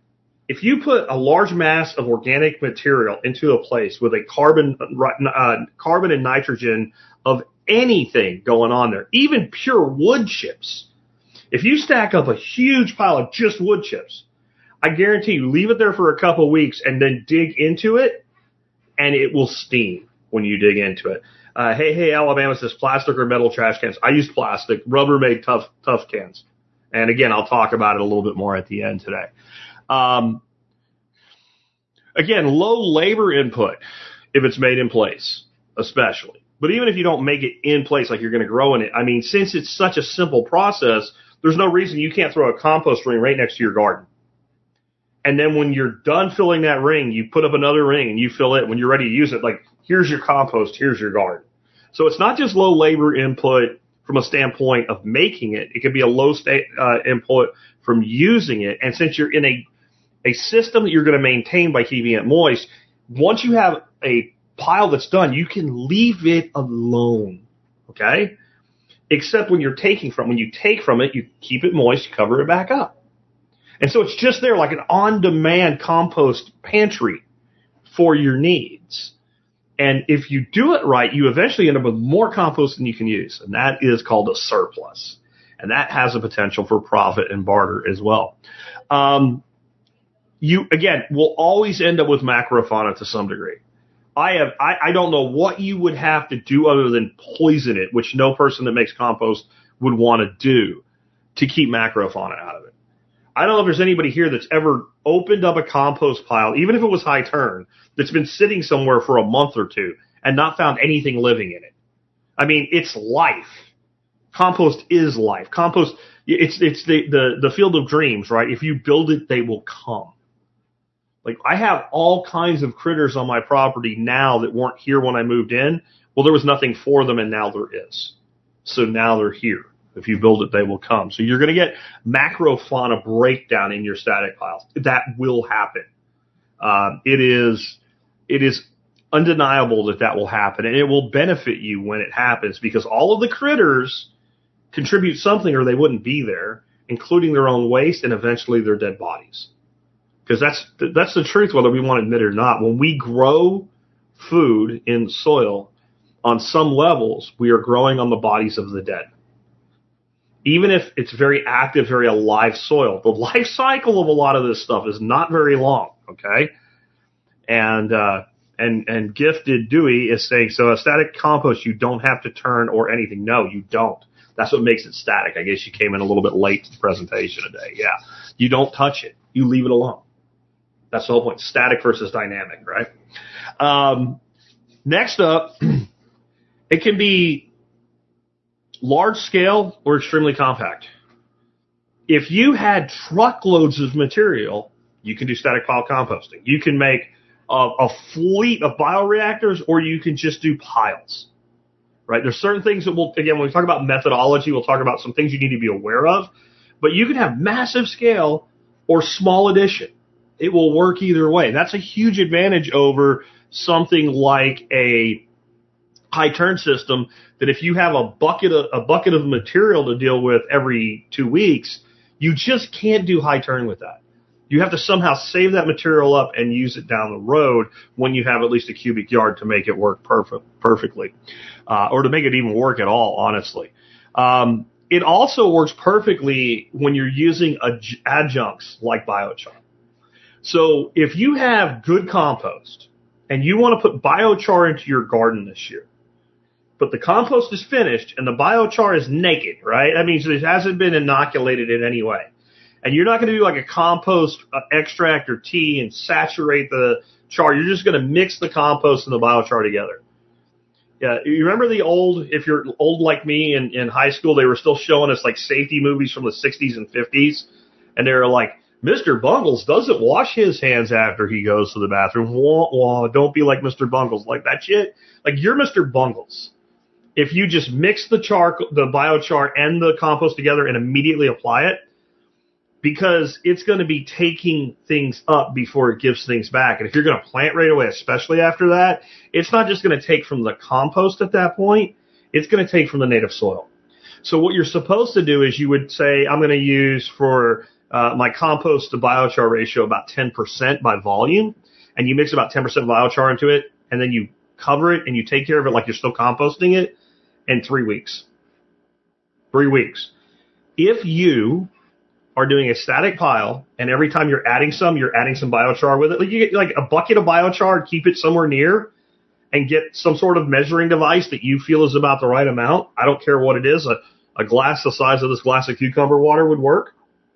if you put a large mass of organic material into a place with a carbon and nitrogen of anything going on there, even pure wood chips, if you stack up a huge pile of just wood chips, I guarantee you, leave it there for a couple of weeks and then dig into it, and it will steam when you dig into it. Hey, Alabama says plastic or metal trash cans. I use plastic. Rubber made tough cans. And again, I'll talk about it a little bit more at the end today. Again, low labor input if it's made in place, especially. But even if you don't make it in place like you're going to grow in it, I mean, since it's such a simple process, there's no reason you can't throw a compost ring right next to your garden. And then when you're done filling that ring, you put up another ring and you fill it. When you're ready to use it, like, here's your compost, here's your garden. So it's not just low labor input from a standpoint of making it. It could be a low input from using it. And since you're in a system that you're going to maintain by keeping it moist, once you have a pile that's done, you can leave it alone. Okay? Except when you're taking from, when you take from it, you keep it moist, cover it back up. And so it's just there like an on-demand compost pantry for your needs. And if you do it right, you eventually end up with more compost than you can use. And that is called a surplus. And that has a potential for profit and barter as well. You, again, will always end up with macrofauna to some degree. I don't know what you would have to do other than poison it, which no person that makes compost would want to do to keep macrofauna out of it. I don't know if there's anybody here that's ever opened up a compost pile, even if it was high turn, that's been sitting somewhere for a month or two and not found anything living in it. I mean, it's life. Compost is life. Compost, it's the field of dreams, right? If you build it, they will come. Like, I have all kinds of critters on my property now that weren't here when I moved in. Well, there was nothing for them, and now there is. So now they're here. If you build it, they will come. So you're going to get macrofauna breakdown in your static piles. That will happen. It is undeniable that will happen, and it will benefit you when it happens because all of the critters contribute something or they wouldn't be there, including their own waste and eventually their dead bodies. Because that's the truth, whether we want to admit it or not. When we grow food in soil, on some levels, we are growing on the bodies of the dead. Even if it's very active, very alive soil, the life cycle of a lot of this stuff is not very long, okay? And Gifted Dewey is saying, so a static compost, you don't have to turn or anything. No, you don't. That's what makes it static. I guess you came in a little bit late to the presentation today. Yeah. You don't touch it. You leave it alone. That's the whole point. Static versus dynamic, right? Next up, it can be large scale or extremely compact. If you had truckloads of material, you can do static pile composting. You can make a fleet of bioreactors, or you can just do piles. Right? There's certain things that again, when we talk about methodology, we'll talk about some things you need to be aware of. But you can have massive scale or small addition. It will work either way. That's a huge advantage over something like a high turn system that if you have a bucket of material to deal with every 2 weeks, you just can't do high turn with that. You have to somehow save that material up and use it down the road when you have at least a cubic yard to make it work perfectly, or to make it even work at all, honestly. It also works perfectly when you're using adjuncts like biochar. So if you have good compost and you want to put biochar into your garden this year, but the compost is finished and the biochar is naked, right? That means it hasn't been inoculated in any way. And you're not going to do like a compost extract or tea and saturate the char. You're just going to mix the compost and the biochar together. Yeah, you remember if you're old like me in high school, they were still showing us like safety movies from the 60s and 50s. And they were like, Mr. Bungles doesn't wash his hands after he goes to the bathroom. Wah, wah, don't be like Mr. Bungles. Like that shit. Like you're Mr. Bungles. If you just mix the biochar and the compost together and immediately apply it, because it's going to be taking things up before it gives things back. And if you're going to plant right away, especially after that, it's not just going to take from the compost at that point. It's going to take from the native soil. So what you're supposed to do is you would say, I'm going to use for my compost to biochar ratio about 10% by volume, and you mix about 10% biochar into it, and then you cover it and you take care of it like you're still composting it in 3 weeks. 3 weeks. If you are doing a static pile, and every time you're adding some biochar with it, like you get like a bucket of biochar, keep it somewhere near, and get some sort of measuring device that you feel is about the right amount. I don't care what it is. A glass the size of this glass of cucumber water would work.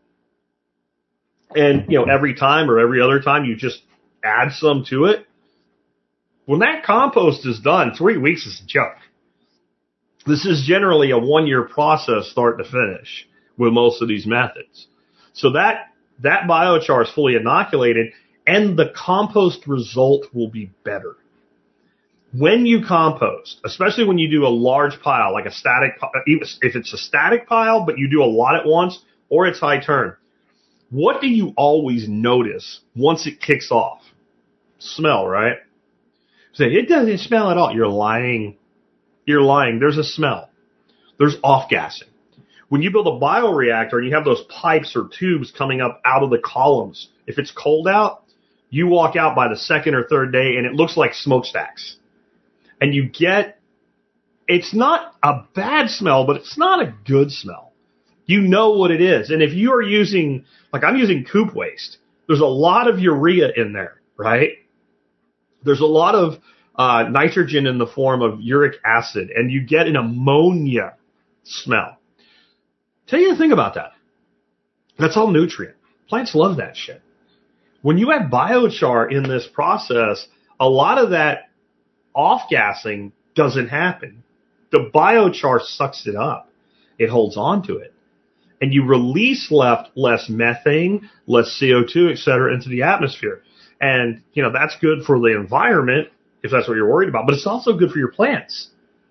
And, every time or every other time you just add some to it. When that compost is done, 3 weeks is a joke. This is generally a 1-year process start to finish with most of these methods. So that biochar is fully inoculated, and the compost result will be better. When you compost, especially when you do a large pile, like a static, if it's a static pile, but you do a lot at once, or it's high turn, what do you always notice once it kicks off? Smell, right? Say, it doesn't smell at all. You're lying. You're lying. There's a smell. There's off-gassing. When you build a bioreactor and you have those pipes or tubes coming up out of the columns, if it's cold out, you walk out by the second or third day and it looks like smokestacks. And it's not a bad smell, but it's not a good smell. You know what it is. And if you are using, like I'm using coop waste, there's a lot of urea in there, right? There's a lot of nitrogen in the form of uric acid, and you get an ammonia smell. Tell you the thing about that. That's all nutrient. Plants love that shit. When you add biochar in this process, a lot of that off-gassing doesn't happen. The biochar sucks it up. It holds on to it. And you release less methane, less CO2, et cetera, into the atmosphere. And, that's good for the environment, if that's what you're worried about, but it's also good for your plants.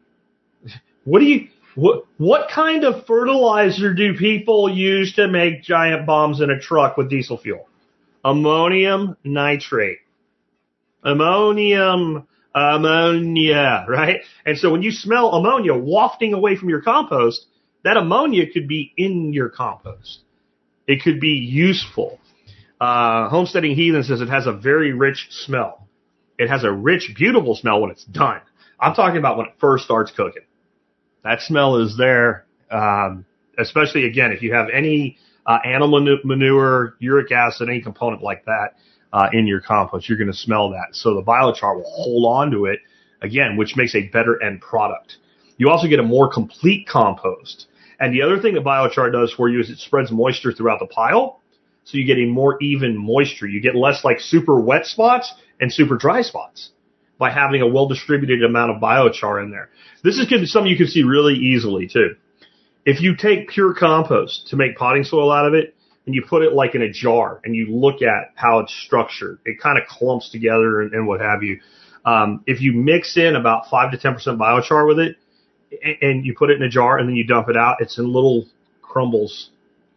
What kind of fertilizer do people use to make giant bombs in a truck with diesel fuel? Ammonium nitrate. Ammonia, right? And so when you smell ammonia wafting away from your compost, that ammonia could be in your compost. It could be useful. Homesteading Heathen says it has a very rich smell. It has a rich, beautiful smell when it's done. I'm talking about when it first starts cooking. That smell is there, especially, again, if you have any animal manure, uric acid, any component like that in your compost, you're going to smell that. So the biochar will hold on to it, again, which makes a better end product. You also get a more complete compost. And the other thing that biochar does for you is it spreads moisture throughout the pile. So you get a more even moisture. You get less like super wet spots and super dry spots by having a well-distributed amount of biochar in there. This is something you can see really easily, too. If you take pure compost to make potting soil out of it, and you put it like in a jar, and you look at how it's structured, it kind of clumps together and what have you. If you mix in about 5 to 10% biochar with it, and you put it in a jar, and then you dump it out, it's in little crumbles.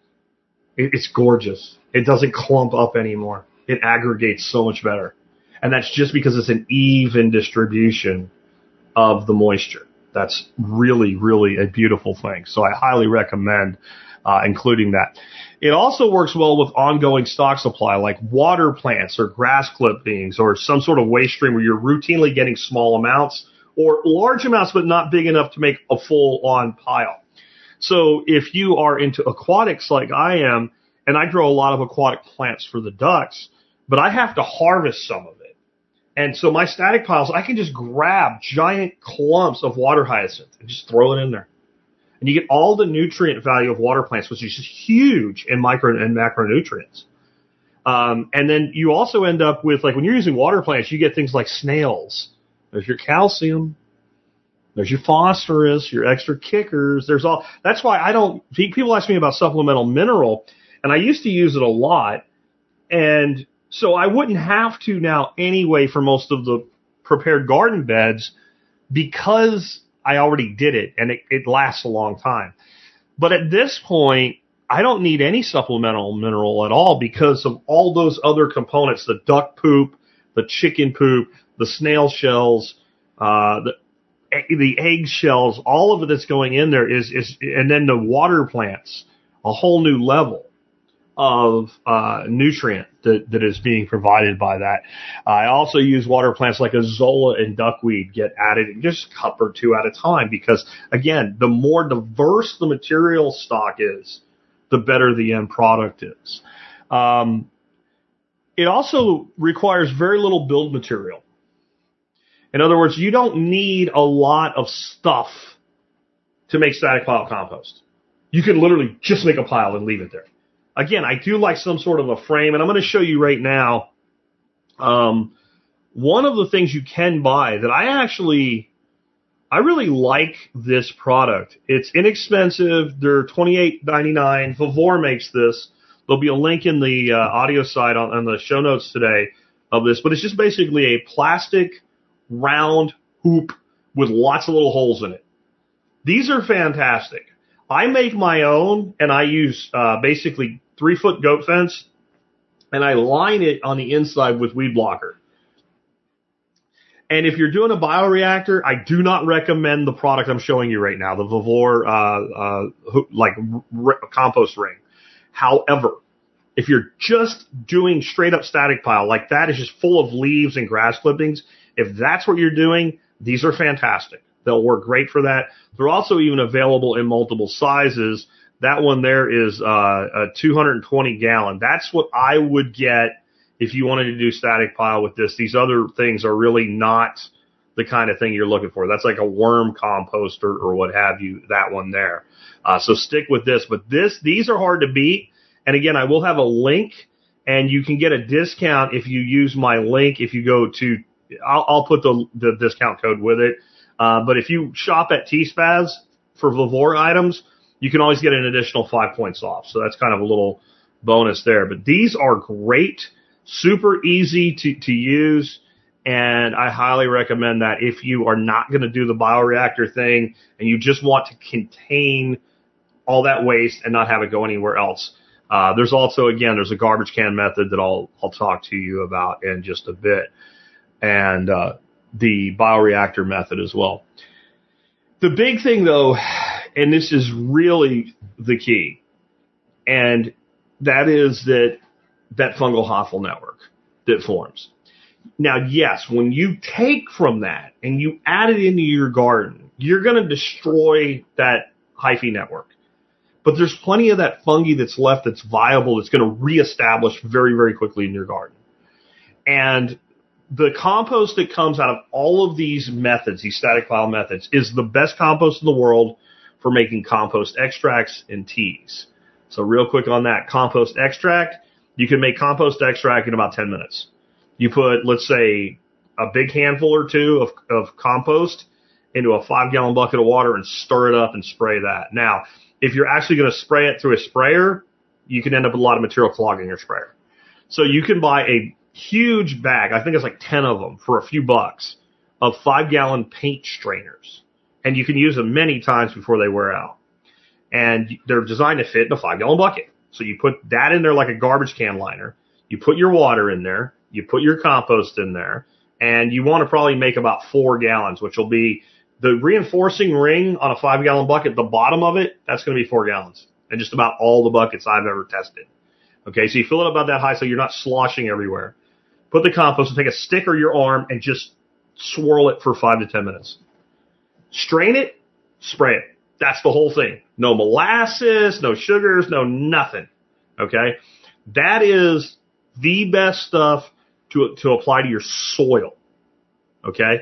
It's gorgeous. It doesn't clump up anymore. It aggregates so much better. And that's just because it's an even distribution of the moisture. That's really, really a beautiful thing. So I highly recommend including that. It also works well with ongoing stock supply, like water plants or grass clippings or some sort of waste stream where you're routinely getting small amounts or large amounts but not big enough to make a full-on pile. So if you are into aquatics like I am, and I grow a lot of aquatic plants for the ducks, but I have to harvest some of it. And so my static piles, I can just grab giant clumps of water hyacinth and just throw it in there. And you get all the nutrient value of water plants, which is just huge in micro and macronutrients. And then you also end up with, like when you're using water plants, you get things like snails. There's your calcium. There's your phosphorus, your extra kickers. There's all. That's why people ask me about supplemental mineral, and I used to use it a lot. And so I wouldn't have to now anyway for most of the prepared garden beds because I already did it, and it lasts a long time. But at this point, I don't need any supplemental mineral at all because of all those other components, the duck poop, the chicken poop, the snail shells, the egg shells, all of it that's going in there is, and then the water plants, a whole new level. of nutrient that is being provided by that. I also use water plants like Azolla and duckweed get added in just a cup or two at a time because, again, the more diverse the material stock is, the better the end product is. It also requires very little build material. In other words, you don't need a lot of stuff to make static pile compost. You can literally just make a pile and leave it there. Again, I do like some sort of a frame, and I'm going to show you right now one of the things you can buy that I really like this product. It's inexpensive. They're $28.99. Vevor makes this. There'll be a link in the audio side on the show notes today of this, but it's just basically a plastic round hoop with lots of little holes in it. These are fantastic. I make my own, and I use basically 3-foot goat fence, and I line it on the inside with weed blocker. And if you're doing a bioreactor, I do not recommend the product I'm showing you right now, the Vevor compost ring. However, if you're just doing straight up static pile, like that is just full of leaves and grass clippings, if that's what you're doing, these are fantastic. They'll work great for that. They're also even available in multiple sizes. That one there is a 220 gallon. That's what I would get if you wanted to do static pile with this. These other things are really not the kind of thing you're looking for. That's like a worm composter or what have you, that one there. So stick with this. But these are hard to beat. And again, I will have a link, and you can get a discount if you use my link. If you go to, I'll put the discount code with it. But if you shop at T-Spaz for Vevor items, you can always get an additional 5 points off. So that's kind of a little bonus there. But these are great, super easy to use, and I highly recommend that if you are not going to do the bioreactor thing and you just want to contain all that waste and not have it go anywhere else. There's also, again, there's a garbage can method that I'll talk to you about in just a bit. And the bioreactor method as well. The big thing, though, and this is really the key, and that is that fungal hostel network that forms. Now, yes, when you take from that and you add it into your garden, you're going to destroy that hyphae network. But there's plenty of that fungi that's left that's viable that's going to reestablish very, very quickly in your garden. And the compost that comes out of all of these methods, these static pile methods, is the best compost in the world for making compost extracts and teas. So real quick on that, compost extract, you can make compost extract in about 10 minutes. You put, let's say, a big handful or two of compost into a 5-gallon bucket of water and stir it up and spray that. Now, if you're actually going to spray it through a sprayer, you can end up with a lot of material clogging your sprayer. So you can buy a huge bag, I think it's like 10 of them for a few bucks, of 5-gallon paint strainers. And you can use them many times before they wear out. And they're designed to fit in a 5-gallon bucket. So you put that in there like a garbage can liner. You put your water in there. You put your compost in there. And you want to probably make about 4 gallons, which will be the reinforcing ring on a 5-gallon bucket. The bottom of it, that's going to be 4 gallons. And just about all the buckets I've ever tested. Okay, so you fill it about that high so you're not sloshing everywhere. Put the compost and take a stick or your arm and just swirl it for 5 to 10 minutes. Strain it, spray it. That's the whole thing. No molasses, no sugars, no nothing. Okay? That is the best stuff to apply to your soil. Okay?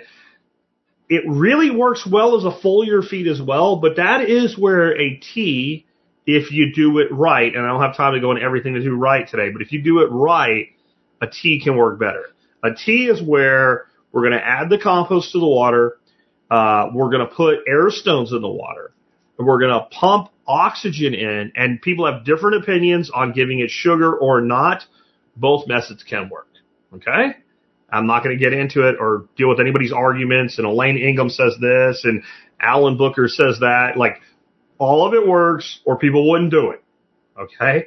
It really works well as a foliar feed as well, but that is where a tea, if you do it right, and I don't have time to go into everything to do right today, but if you do it right, a tea can work better. A tea is where we're going to add the compost to the water. We're going to put air stones in the water. And we're going to pump oxygen in. And people have different opinions on giving it sugar or not. Both methods can work. Okay? I'm not going to get into it or deal with anybody's arguments. And Elaine Ingham says this and Alan Booker says that. Like, all of it works or people wouldn't do it. Okay?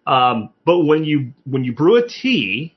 But when you brew a tea,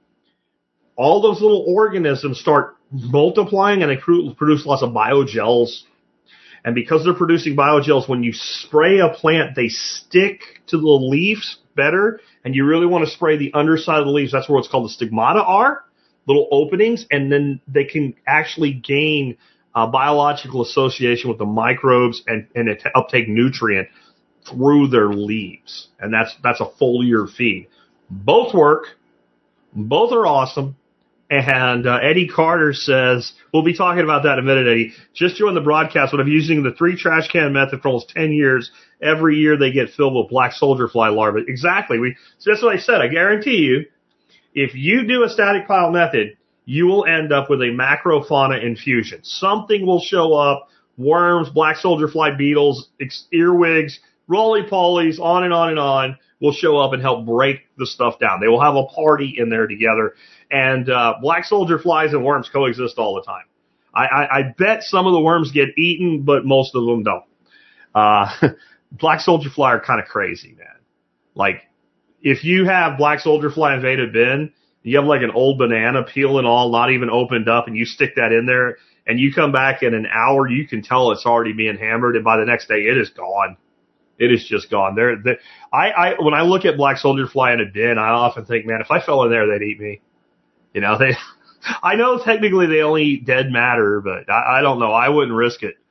all those little organisms start multiplying and they produce lots of biogels. And because they're producing biogels, when you spray a plant, they stick to the leaves better and you really want to spray the underside of the leaves, that's where what's called the stigmata are, little openings, and then they can actually gain biological association with the microbes and uptake nutrient through their leaves. And that's a foliar feed. Both work. Both are awesome. And Eddie Carter says, we'll be talking about that in a minute, Eddie. Just join the broadcast, but I'm using the 3 trash can method for almost 10 years. Every year they get filled with black soldier fly larvae. Exactly. So that's what I said. I guarantee you, if you do a static pile method, you will end up with a macrofauna infusion. Something will show up, worms, black soldier fly beetles, earwigs, roly-polies, on and on and on, will show up and help break the stuff down. They will have a party in there together. And black soldier flies and worms coexist all the time. I bet some of the worms get eaten, but most of them don't. Black soldier fly are kind of crazy, man. Like, if you have black soldier fly invaded bin, you have like an old banana peel and all, not even opened up, and you stick that in there, and you come back in an hour, you can tell it's already being hammered, and by the next day, it is gone. It is just gone. When I look at black soldier fly in a bin, I often think, man, if I fell in there, they'd eat me. You know, I know technically they only eat dead matter, but I don't know. I wouldn't risk it.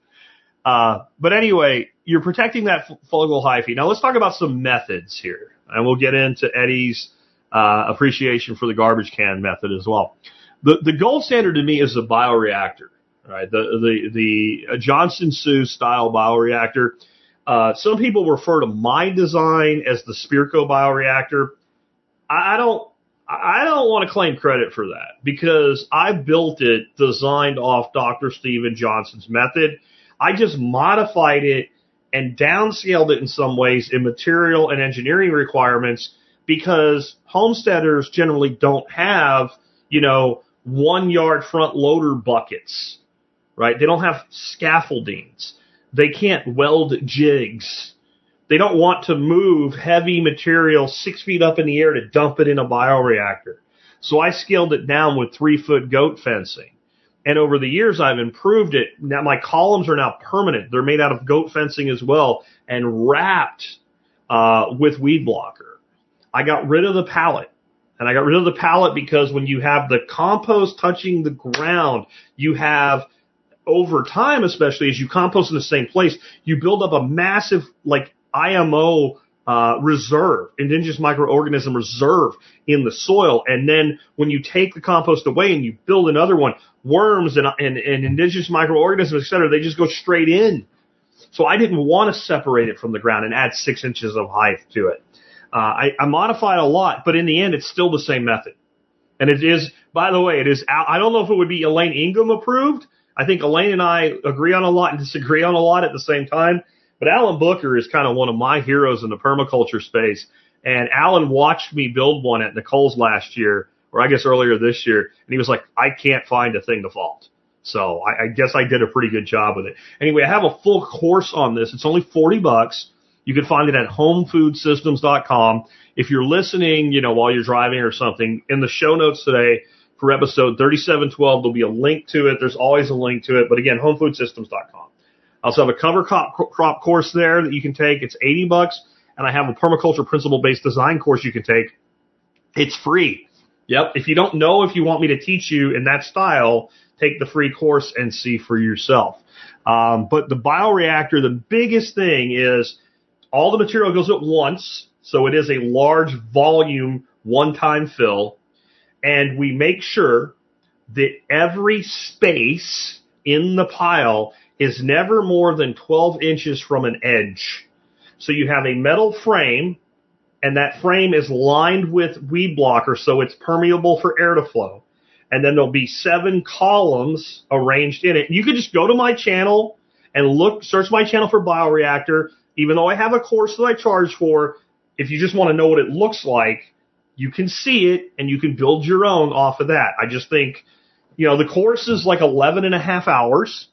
But anyway, you're protecting that fungal hyphae. Now let's talk about some methods here, and we'll get into Eddie's appreciation for the garbage can method as well. The gold standard to me is the bioreactor, right? The Johnson Su style bioreactor. Some people refer to my design as the Spirko bioreactor. I don't want to claim credit for that because I built it designed off Dr. Steven Johnson's method. I just modified it and downscaled it in some ways in material and engineering requirements because homesteaders generally don't have, 1 yard front loader buckets, right? They don't have scaffoldings. They can't weld jigs. They don't want to move heavy material 6 feet up in the air to dump it in a bioreactor. So I scaled it down with 3-foot goat fencing. And over the years, I've improved it. Now my columns are now permanent. They're made out of goat fencing as well and wrapped with weed blocker. I got rid of the pallet. And I got rid of the pallet because when you have the compost touching the ground, you have, over time especially, as you compost in the same place, you build up a massive, IMO reserve, indigenous microorganism reserve in the soil. And then when you take the compost away and you build another one, worms and indigenous microorganisms, et cetera, they just go straight in. So I didn't want to separate it from the ground and add 6 inches of height to it. I modified a lot, but in the end, it's still the same method. And it is, by the way, I don't know if it would be Elaine Ingham approved. I think Elaine and I agree on a lot and disagree on a lot at the same time. But Alan Booker is kind of one of my heroes in the permaculture space. And Alan watched me build one at Nicole's last year, or I guess earlier this year. And he was like, I can't find a thing to fault. So I guess I did a pretty good job with it. Anyway, I have a full course on this. It's only $40. You can find it at homefoodsystems.com. If you're listening, while you're driving or something, in the show notes today for episode 3712, there'll be a link to it. There's always a link to it. But again, homefoodsystems.com. I also have a cover crop course there that you can take. It's $80. And I have a permaculture principle-based design course you can take. It's free. Yep. If you don't know if you want me to teach you in that style, take the free course and see for yourself. But the bioreactor, the biggest thing is all the material goes at once. So it is a large volume, one-time fill. And we make sure that every space in the pile is never more than 12 inches from an edge. So you have a metal frame, and that frame is lined with weed blocker, so it's permeable for air to flow. And then there'll be 7 columns arranged in it. You could just go to my channel and search my channel for bioreactor. Even though I have a course that I charge for, if you just want to know what it looks like, you can see it and you can build your own off of that. I just think, the course is like 11 and a half hours.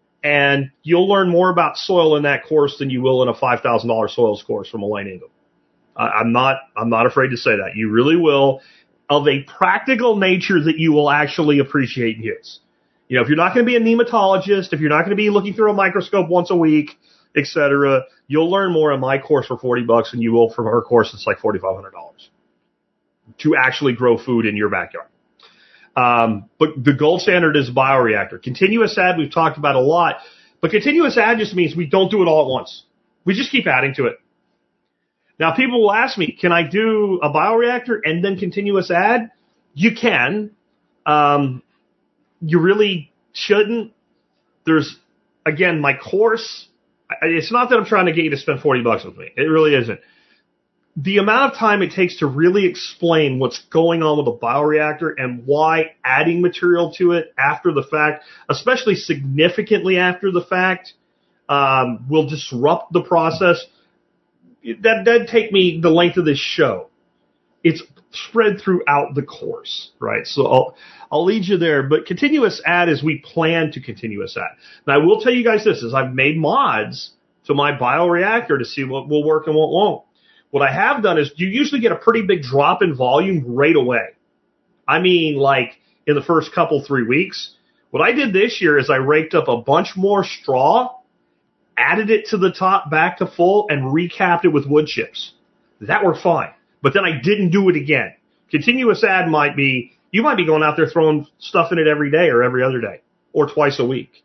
And you'll learn more about soil in that course than you will in a $5,000 soils course from Elaine Ingham. I'm not afraid to say that. You really will, of a practical nature that you will actually appreciate and use. If you're not going to be a nematologist, if you're not going to be looking through a microscope once a week, etc. You'll learn more in my course for $40 than you will from her course. It's like $4,500 to actually grow food in your backyard. But the gold standard is a bioreactor. Continuous add, we've talked about a lot, but continuous add just means we don't do it all at once. We just keep adding to it. Now, people will ask me, can I do a bioreactor and then continuous add? You can. You really shouldn't. There's, again, my course, it's not that I'm trying to get you to spend $40 with me. It really isn't. The amount of time it takes to really explain what's going on with a bioreactor and why adding material to it after the fact, especially significantly after the fact, will disrupt the process. That'd take me the length of this show. It's spread throughout the course, right? So I'll lead you there. But continuous add is we plan to continuous add. Now, I will tell you guys this, is I've made mods to my bioreactor to see what will work and what won't. What I have done is you usually get a pretty big drop in volume right away. I mean, like in the first 3 weeks. What I did this year is I raked up a bunch more straw, added it to the top back to full, and recapped it with wood chips. That worked fine. But then I didn't do it again. Continuous add you might be going out there throwing stuff in it every day or every other day or twice a week.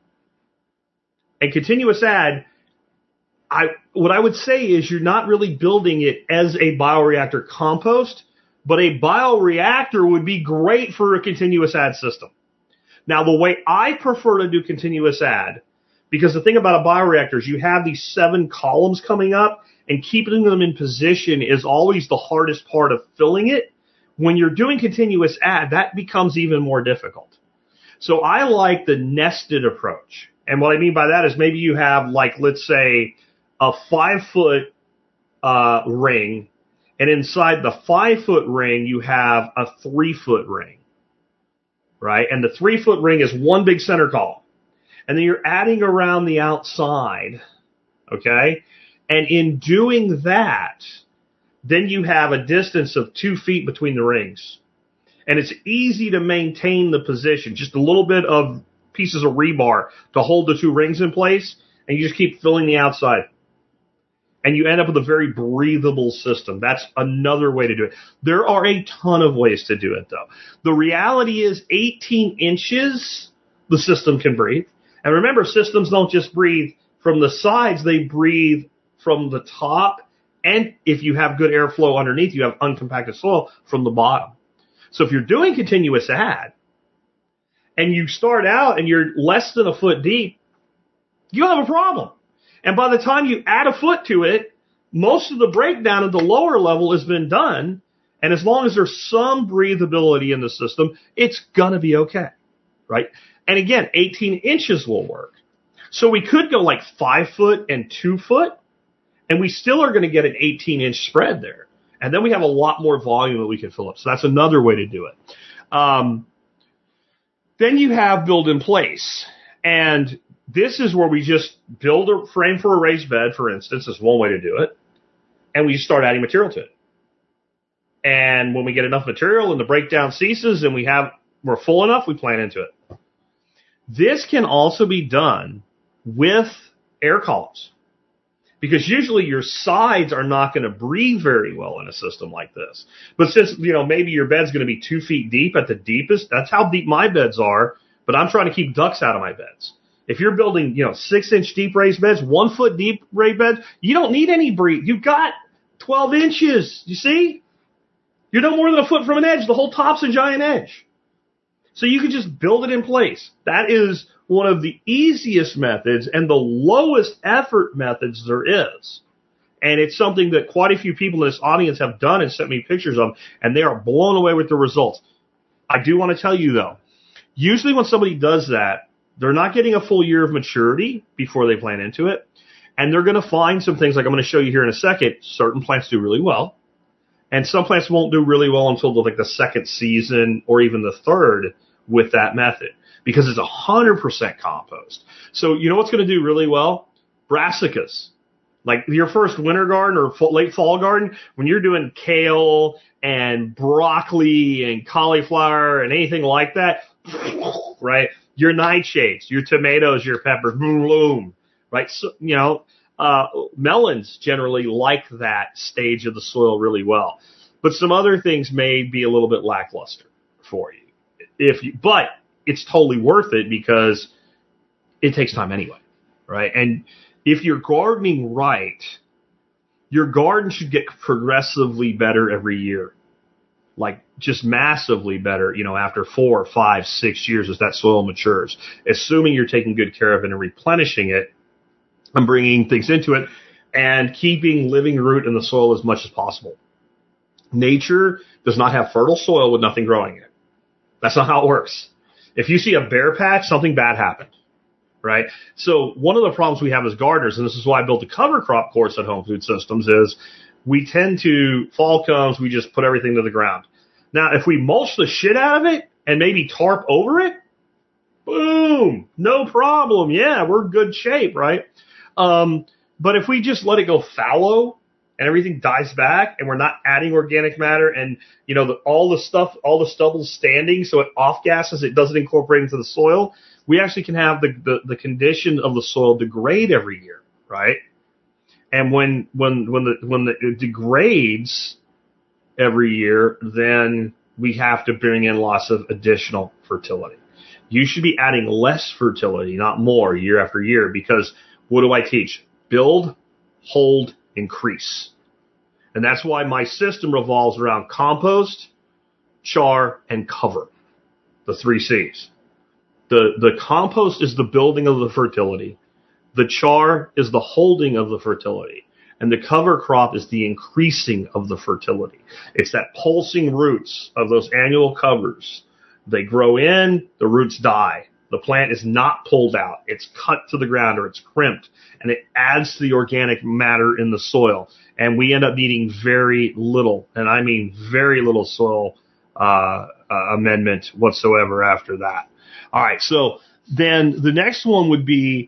And continuous add, what I would say is you're not really building it as a bioreactor compost, but a bioreactor would be great for a continuous add system. Now, the way I prefer to do continuous add, because the thing about a bioreactor is you have these 7 columns coming up, and keeping them in position is always the hardest part of filling it. When you're doing continuous add, that becomes even more difficult. So I like the nested approach. And what I mean by that is maybe you have, like, let's say, a 5-foot ring, and inside the 5-foot ring, you have a 3-foot ring, right? And the 3-foot ring is one big center column. And then you're adding around the outside, okay? And in doing that, then you have a distance of 2 feet between the rings. And it's easy to maintain the position, just a little bit of pieces of rebar to hold the 2 rings in place, and you just keep filling the outside. And you end up with a very breathable system. That's another way to do it. There are a ton of ways to do it, though. The reality is 18 inches, the system can breathe. And remember, systems don't just breathe from the sides. They breathe from the top. And if you have good airflow underneath, you have uncompacted soil from the bottom. So if you're doing continuous add and you start out and you're less than a foot deep, you have a problem. And by the time you add a foot to it, most of the breakdown at the lower level has been done. And as long as there's some breathability in the system, it's going to be okay, right? And again, 18 inches will work. So we could go like 5 foot and 2 foot, and we still are going to get an 18-inch spread there. And then we have a lot more volume that we can fill up. So that's another way to do it. Then you have build in place. And this is where we just build a frame for a raised bed, for instance, is one way to do it. And we start adding material to it. And when we get enough material and the breakdown ceases and we're full enough, we plant into it. This can also be done with air columns. Because usually your sides are not going to breathe very well in a system like this. But since, maybe your bed's going to be 2 feet deep at the deepest, that's how deep my beds are, but I'm trying to keep ducks out of my beds. If you're building, 6-inch deep raised beds, 1 foot deep raised beds, you don't need any breathe. You've got 12 inches. You see? You're no more than a foot from an edge. The whole top's a giant edge. So you can just build it in place. That is one of the easiest methods and the lowest effort methods there is. And it's something that quite a few people in this audience have done and sent me pictures of, and they are blown away with the results. I do want to tell you, though, usually when somebody does that, they're not getting a full year of maturity before they plant into it. And they're going to find some things like I'm going to show you here in a second. Certain plants do really well. And some plants won't do really well until the second season or even the third with that method because it's 100% compost. So you know what's going to do really well? Brassicas. Like your first winter garden or late fall garden, when you're doing kale and broccoli and cauliflower and anything like that, right? Your nightshades, your tomatoes, your peppers, bloom, right? So, Melons generally like that stage of the soil really well. But some other things may be a little bit lackluster for you. But it's totally worth it because it takes time anyway, right? And if you're gardening right, your garden should get progressively better every year. Like just massively better, after 4, 5, 6 years as that soil matures, assuming you're taking good care of it and replenishing it and bringing things into it and keeping living root in the soil as much as possible. Nature does not have fertile soil with nothing growing in it. That's not how it works. If you see a bare patch, something bad happened, right? So one of the problems we have as gardeners, and this is why I built a cover crop course at Home Food Systems, is we tend to, fall comes, we just put everything to the ground. Now, if we mulch the shit out of it and maybe tarp over it, boom, no problem. Yeah, we're in good shape, right? But if we just let it go fallow and everything dies back and we're not adding organic matter and, all the stubble's standing so it off gases, it doesn't incorporate into the soil, we actually can have the condition of the soil degrade every year, right? And when it degrades every year, then we have to bring in lots of additional fertility. You should be adding less fertility, not more, year after year, because what do I teach? Build, hold, increase. And that's why my system revolves around compost, char, and cover. The 3 C's. The compost is the building of the fertility. The char is the holding of the fertility. And the cover crop is the increasing of the fertility. It's that pulsing roots of those annual covers. They grow in, the roots die. The plant is not pulled out. It's cut to the ground or it's crimped, and it adds to the organic matter in the soil. And we end up needing very little, and I mean very little soil amendment whatsoever after that. All right, so then the next one would be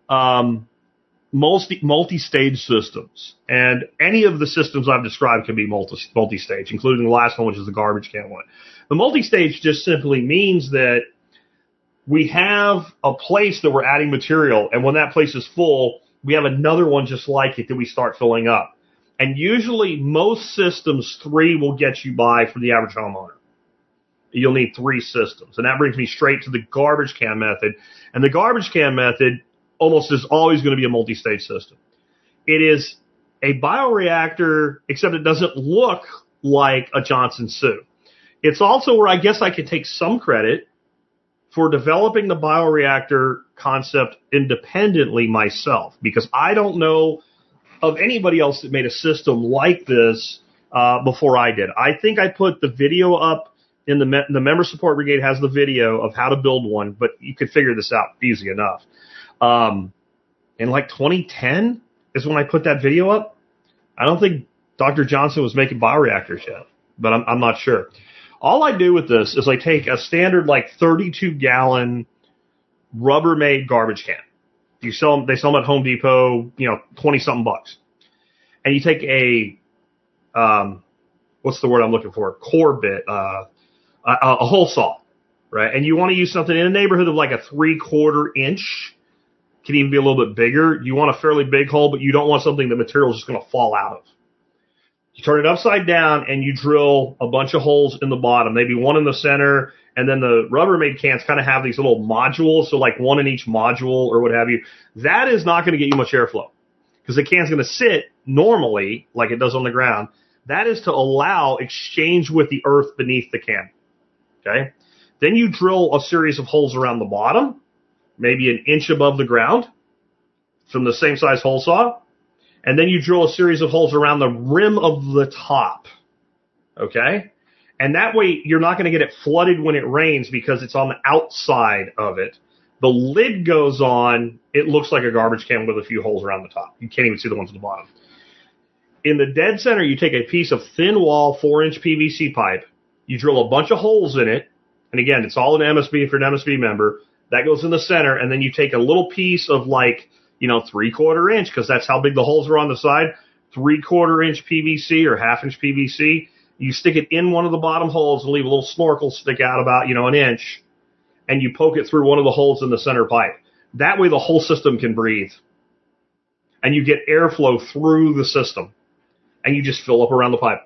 multi-stage systems. And any of the systems I've described can be multi-stage, including the last one, which is the garbage can one. The multi-stage just simply means that we have a place that we're adding material, and when that place is full, we have another one just like it that we start filling up. And usually most systems, 3 will get you by for the average homeowner. You'll need 3 systems. And that brings me straight to the garbage can method. And the garbage can method almost is always going to be a multi-stage system. It is a bioreactor, except it doesn't look like a Johnson Sioux. It's also where I guess I could take some credit for developing the bioreactor concept independently myself, because I don't know of anybody else that made a system like this before I did. I think I put the video up in the member support brigade has the video of how to build one, but you could figure this out easy enough. In like 2010 is when I put that video up. I don't think Dr. Johnson was making bioreactors yet, but I'm not sure. All I do with this is I take a standard like 32-gallon Rubbermaid garbage can. They sell them at Home Depot, $20-something bucks. And you take a, what's the word I'm looking for? Core bit, a hole saw, right? And you want to use something in the neighborhood of like a 3/4 inch. Can even be a little bit bigger. You want a fairly big hole, but you don't want something the material is just going to fall out of. You turn it upside down and you drill a bunch of holes in the bottom, maybe one in the center, and then the Rubbermaid cans kind of have these little modules, so like one in each module or what have you. That is not going to get you much airflow because the can's going to sit normally like it does on the ground. That is to allow exchange with the earth beneath the can. Okay? Then you drill a series of holes around the bottom, maybe an inch above the ground from the same size hole saw. And then you drill a series of holes around the rim of the top. Okay? And that way you're not going to get it flooded when it rains because it's on the outside of it. The lid goes on. It looks like a garbage can with a few holes around the top. You can't even see the ones at the bottom. In the dead center, you take a piece of thin wall 4-inch PVC pipe. You drill a bunch of holes in it. And again, it's all an MSB if you're an MSB member. That goes in the center. And then you take a little piece of like, 3/4 inch, because that's how big the holes are on the side, 3/4 inch PVC or 1/2 inch PVC. You stick it in one of the bottom holes and leave a little snorkel stick out about, an inch, and you poke it through one of the holes in the center pipe. That way the whole system can breathe. and you get airflow through the system, and you just fill up around the pipe.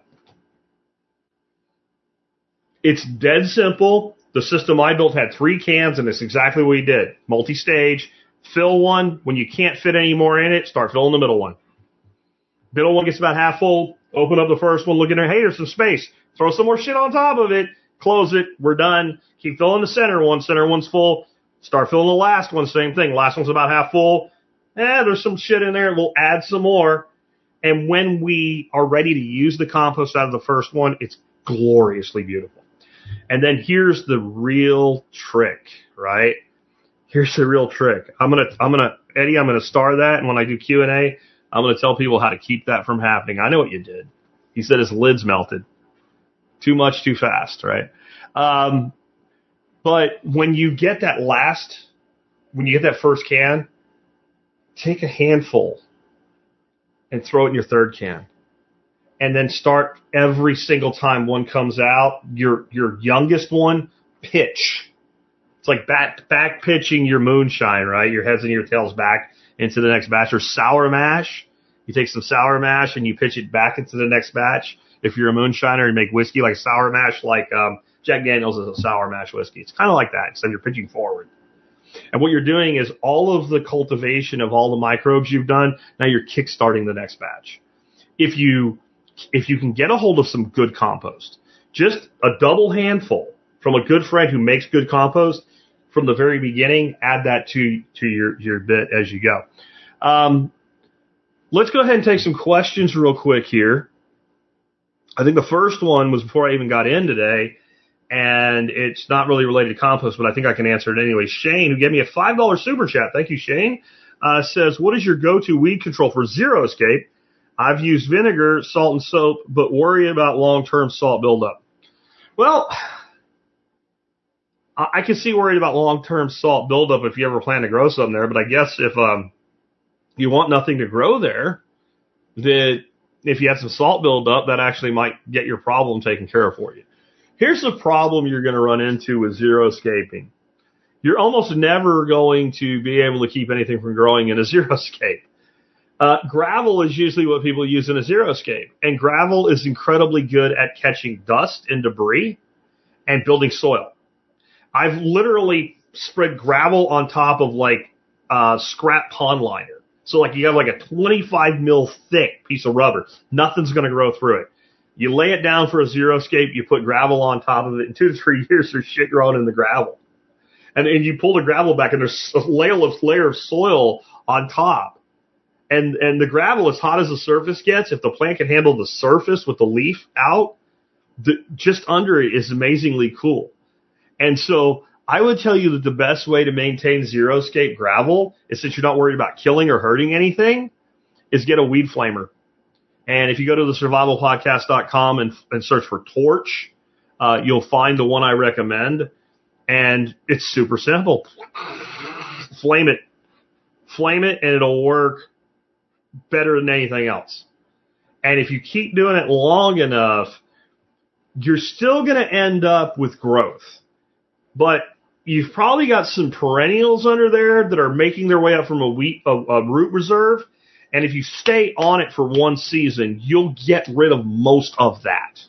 It's dead simple. The system I built had 3 cans, and it's exactly what we did. Multi-stage, fill one. When you can't fit any more in it, start filling the middle one. Middle one gets about half full. Open up the first one, look in there. Hey, there's some space. Throw some more shit on top of it. Close it. We're done. Keep filling the center one. Center one's full. Start filling the last one. Same thing. Last one's about half full. There's some shit in there. We'll add some more. And when we are ready to use the compost out of the first one, it's gloriously beautiful. And then here's the real trick, right? Here's the real trick. Eddie, I'm gonna star that, and when I do Q&A, I'm gonna tell people how to keep that from happening. I know what you did. He said his lid's melted. Too much, too fast, right? But when you get that first can, take a handful and throw it in your third can. And then start every single time one comes out, your youngest one, pitch. It's like back pitching your moonshine, right? Your heads and your tails back into the next batch. Or sour mash. You take some sour mash and you pitch it back into the next batch. If you're a moonshiner, you make whiskey like sour mash, like Jack Daniels is a sour mash whiskey. It's kind of like that, except you're pitching forward. And what you're doing is all of the cultivation of all the microbes you've done, now you're kickstarting the next batch. If you can get a hold of some good compost, just a double handful from a good friend who makes good compost from the very beginning, add that to your bit as you go. Let's go ahead and take some questions real quick here. I think the first one was before I even got in today, and it's not really related to compost, but I think I can answer it anyway. Shane, who gave me a $5 super chat, thank you, Shane, says, what is your go-to weed control for Zero Escape? I've used vinegar, salt, and soap, but worry about long-term salt buildup. Well, I can see worried about long-term salt buildup if you ever plan to grow something there, but I guess if you want nothing to grow there, that if you have some salt buildup, that actually might get your problem taken care of for you. Here's the problem you're going to run into with Zero Escaping. You're almost never going to be able to keep anything from growing in a Zero Escape. Gravel is usually what people use in a Zero Escape, and gravel is incredibly good at catching dust and debris and building soil. I've literally spread gravel on top of like scrap pond liner. So like you have like a 25 mil thick piece of rubber. Nothing's going to grow through it. You lay it down for a Zero Escape, you put gravel on top of it. In 2 to 3 years, there's shit growing in the gravel. And you pull the gravel back, and there's a layer of soil on top. And the gravel, as hot as the surface gets, if the plant can handle the surface with the leaf out, just under it is amazingly cool. And so I would tell you that the best way to maintain Zero Escape gravel is, since you're not worried about killing or hurting anything, is get a weed flamer. And if you go to thesurvivalpodcast.com and search for torch, you'll find the one I recommend. And it's super simple. Flame it. Flame it, and it'll work better than anything else. And if you keep doing it long enough, you're still going to end up with growth. But you've probably got some perennials under there that are making their way up from a root reserve. And if you stay on it for one season, you'll get rid of most of that.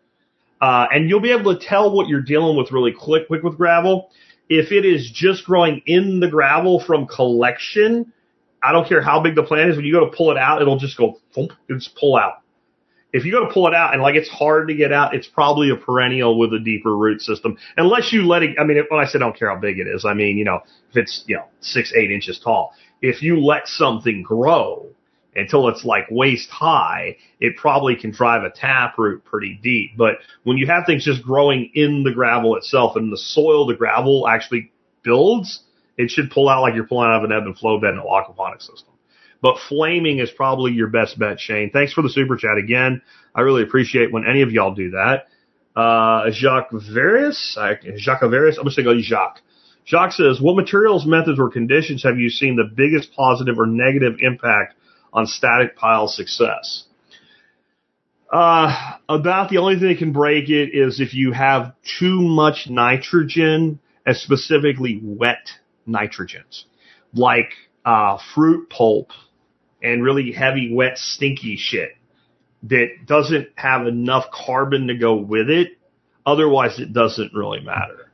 And you'll be able to tell what you're dealing with really quick with gravel. If it is just growing in the gravel from collection, I don't care how big the plant is. When you go to pull it out, it'll just go, it'll just pull out. If you go to pull it out and like it's hard to get out, it's probably a perennial with a deeper root system. Unless you let it, I mean, when I say don't care how big it is, I mean, if it's, 6-8 inches tall. If you let something grow until it's like waist high, it probably can drive a taproot pretty deep. But when you have things just growing in the gravel itself, and the soil, the gravel actually builds, it should pull out like you're pulling out of an ebb and flow bed in an aquaponics system. But flaming is probably your best bet, Shane. Thanks for the super chat again. I really appreciate when any of y'all do that. Jacques Varius, I'm going to go Jacques. Jacques says, what materials, methods, or conditions have you seen the biggest positive or negative impact on static pile success? About the only thing that can break it is if you have too much nitrogen, and specifically wet nitrogens, like fruit pulp and really heavy, wet, stinky shit that doesn't have enough carbon to go with it. Otherwise, it doesn't really matter.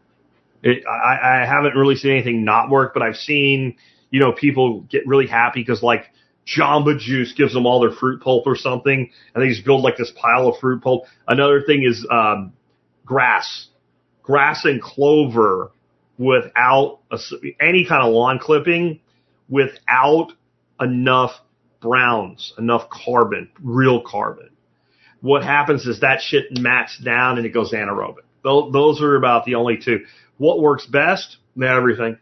I haven't really seen anything not work, but I've seen, people get really happy because like Jamba Juice gives them all their fruit pulp or something, and they just build like this pile of fruit pulp. Another thing is grass and clover without any kind of lawn clipping, without enough browns, enough carbon, real carbon. What happens is that shit mats down and it goes anaerobic. Those are about the only two. What works best? Everything.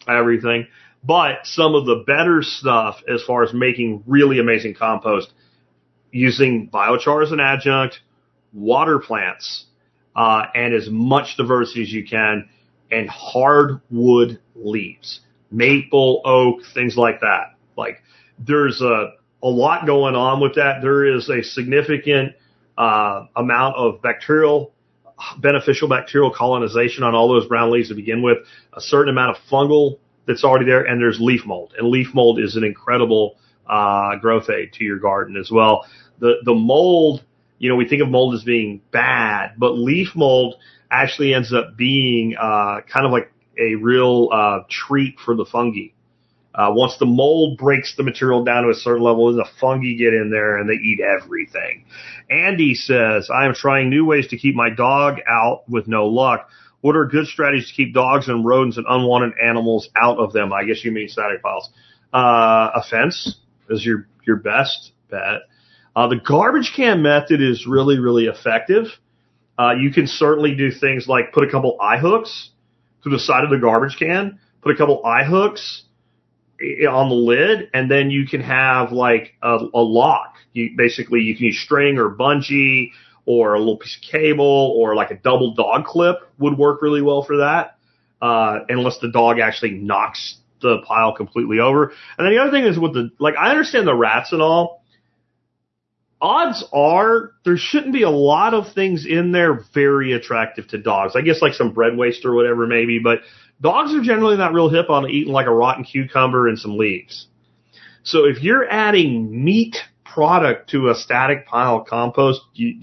But some of the better stuff as far as making really amazing compost, using biochar as an adjunct, water plants, and as much diversity as you can, and hardwood leaves, maple, oak, things like that. Like, there's a lot going on with that. There is a significant amount of beneficial bacterial colonization on all those brown leaves to begin with, a certain amount of fungal that's already there, and there's leaf mold. And leaf mold is an incredible growth aid to your garden as well. The mold, we think of mold as being bad, but leaf mold actually ends up being kind of like a real treat for the fungi. Once the mold breaks the material down to a certain level, the fungi get in there and they eat everything. Andy says, I am trying new ways to keep my dog out with no luck. What are good strategies to keep dogs and rodents and unwanted animals out of them? I guess you mean static piles. A fence is your best bet. The garbage can method is really, really effective. You can certainly do things like put a couple eye hooks to the side of the garbage can, put a couple eye hooks on the lid, and then you can have like a lock. You can use string or bungee or a little piece of cable, or like a double dog clip would work really well for that, unless the dog actually knocks the pile completely over. And then the other thing is I understand the rats and all. Odds are there shouldn't be a lot of things in there very attractive to dogs. I guess like some bread waste or whatever maybe, but dogs are generally not real hip on eating like a rotten cucumber and some leaves. So if you're adding meat product to a static pile compost,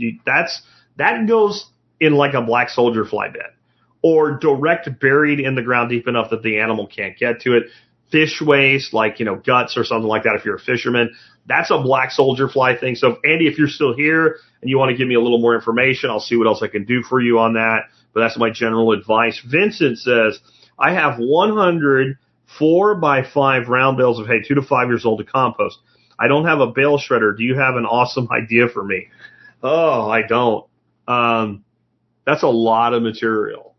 that goes in like a black soldier fly bed, or direct buried in the ground deep enough that the animal can't get to it. Fish waste, like, guts or something like that. If you're a fisherman, that's a black soldier fly thing. So Andy, if you're still here and you want to give me a little more information, I'll see what else I can do for you on that. But that's my general advice. Vincent says, I have 100 4x5 round bales of hay, 2 to 5 years old, to compost. I don't have a bale shredder. Do you have an awesome idea for me? Oh, I don't. That's a lot of material.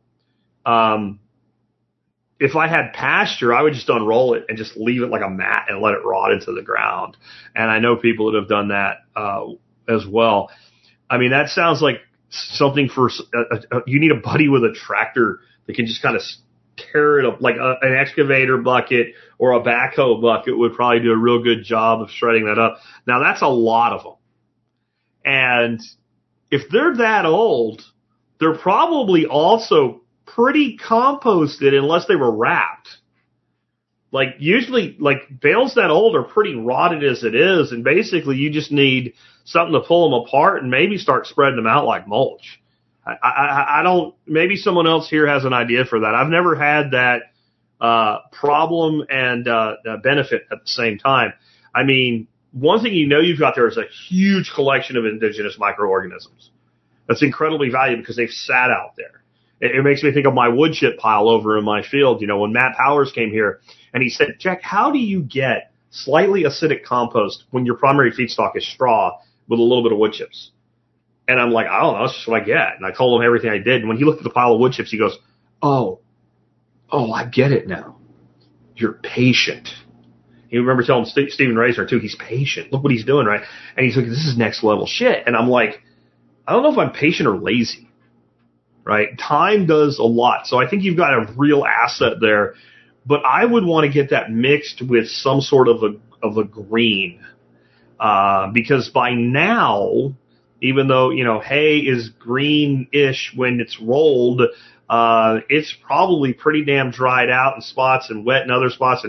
If I had pasture, I would just unroll it and just leave it like a mat and let it rot into the ground. And I know people that have done that as well. I mean, that sounds like something for you need a buddy with a tractor that can just kind of tear it up, like an excavator bucket or a backhoe bucket would probably do a real good job of shredding that up. Now, that's a lot of them. And if they're that old, they're probably also pretty composted unless they were wrapped. Like usually, like bales that old are pretty rotted as it is, and basically you just need something to pull them apart and maybe start spreading them out like mulch. I don't, maybe someone else here has an idea for that. I've never had that problem and benefit at the same time. I mean, one thing you've got there is a huge collection of indigenous microorganisms. That's incredibly valuable because they've sat out there. It makes me think of my wood chip pile over in my field. When Matt Powers came here and he said, Jack, how do you get slightly acidic compost when your primary feedstock is straw with a little bit of wood chips? And I'm like, I don't know, that's just what I get. And I told him everything I did. And when he looked at the pile of wood chips, he goes, oh, I get it now. You're patient. You remember telling Stephen Razor, too, he's patient. Look what he's doing, right? And he's like, this is next level shit. And I'm like, I don't know if I'm patient or lazy, right? Time does a lot. So I think you've got a real asset there. But I would want to get that mixed with some sort of a green. Because by now, even though, hay is greenish when it's rolled, it's probably pretty damn dried out in spots and wet in other spots. And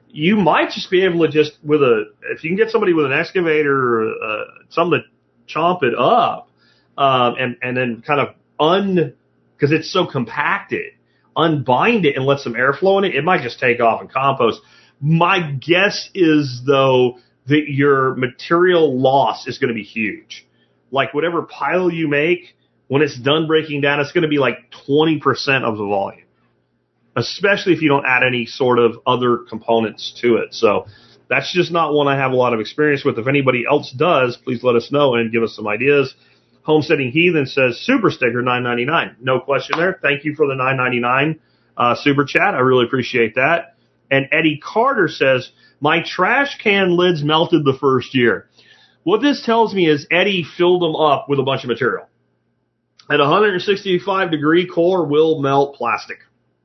you might just be able to just if you can get somebody with an excavator or something to chomp it up, and then kind of because it's so compacted, unbind it and let some airflow in it, it might just take off and compost. My guess is, though, that your material loss is going to be huge. Like whatever pile you make, when it's done breaking down, it's going to be like 20% of the volume, especially if you don't add any sort of other components to it. So that's just not one I have a lot of experience with. If anybody else does, please let us know and give us some ideas. Homesteading Heathen says, super sticker, $9.99. No question there. Thank you for the $9.99 super chat. I really appreciate that. And Eddie Carter says, my trash can lids melted the first year. What this tells me is Eddie filled them up with a bunch of material. At 165-degree core will melt plastic.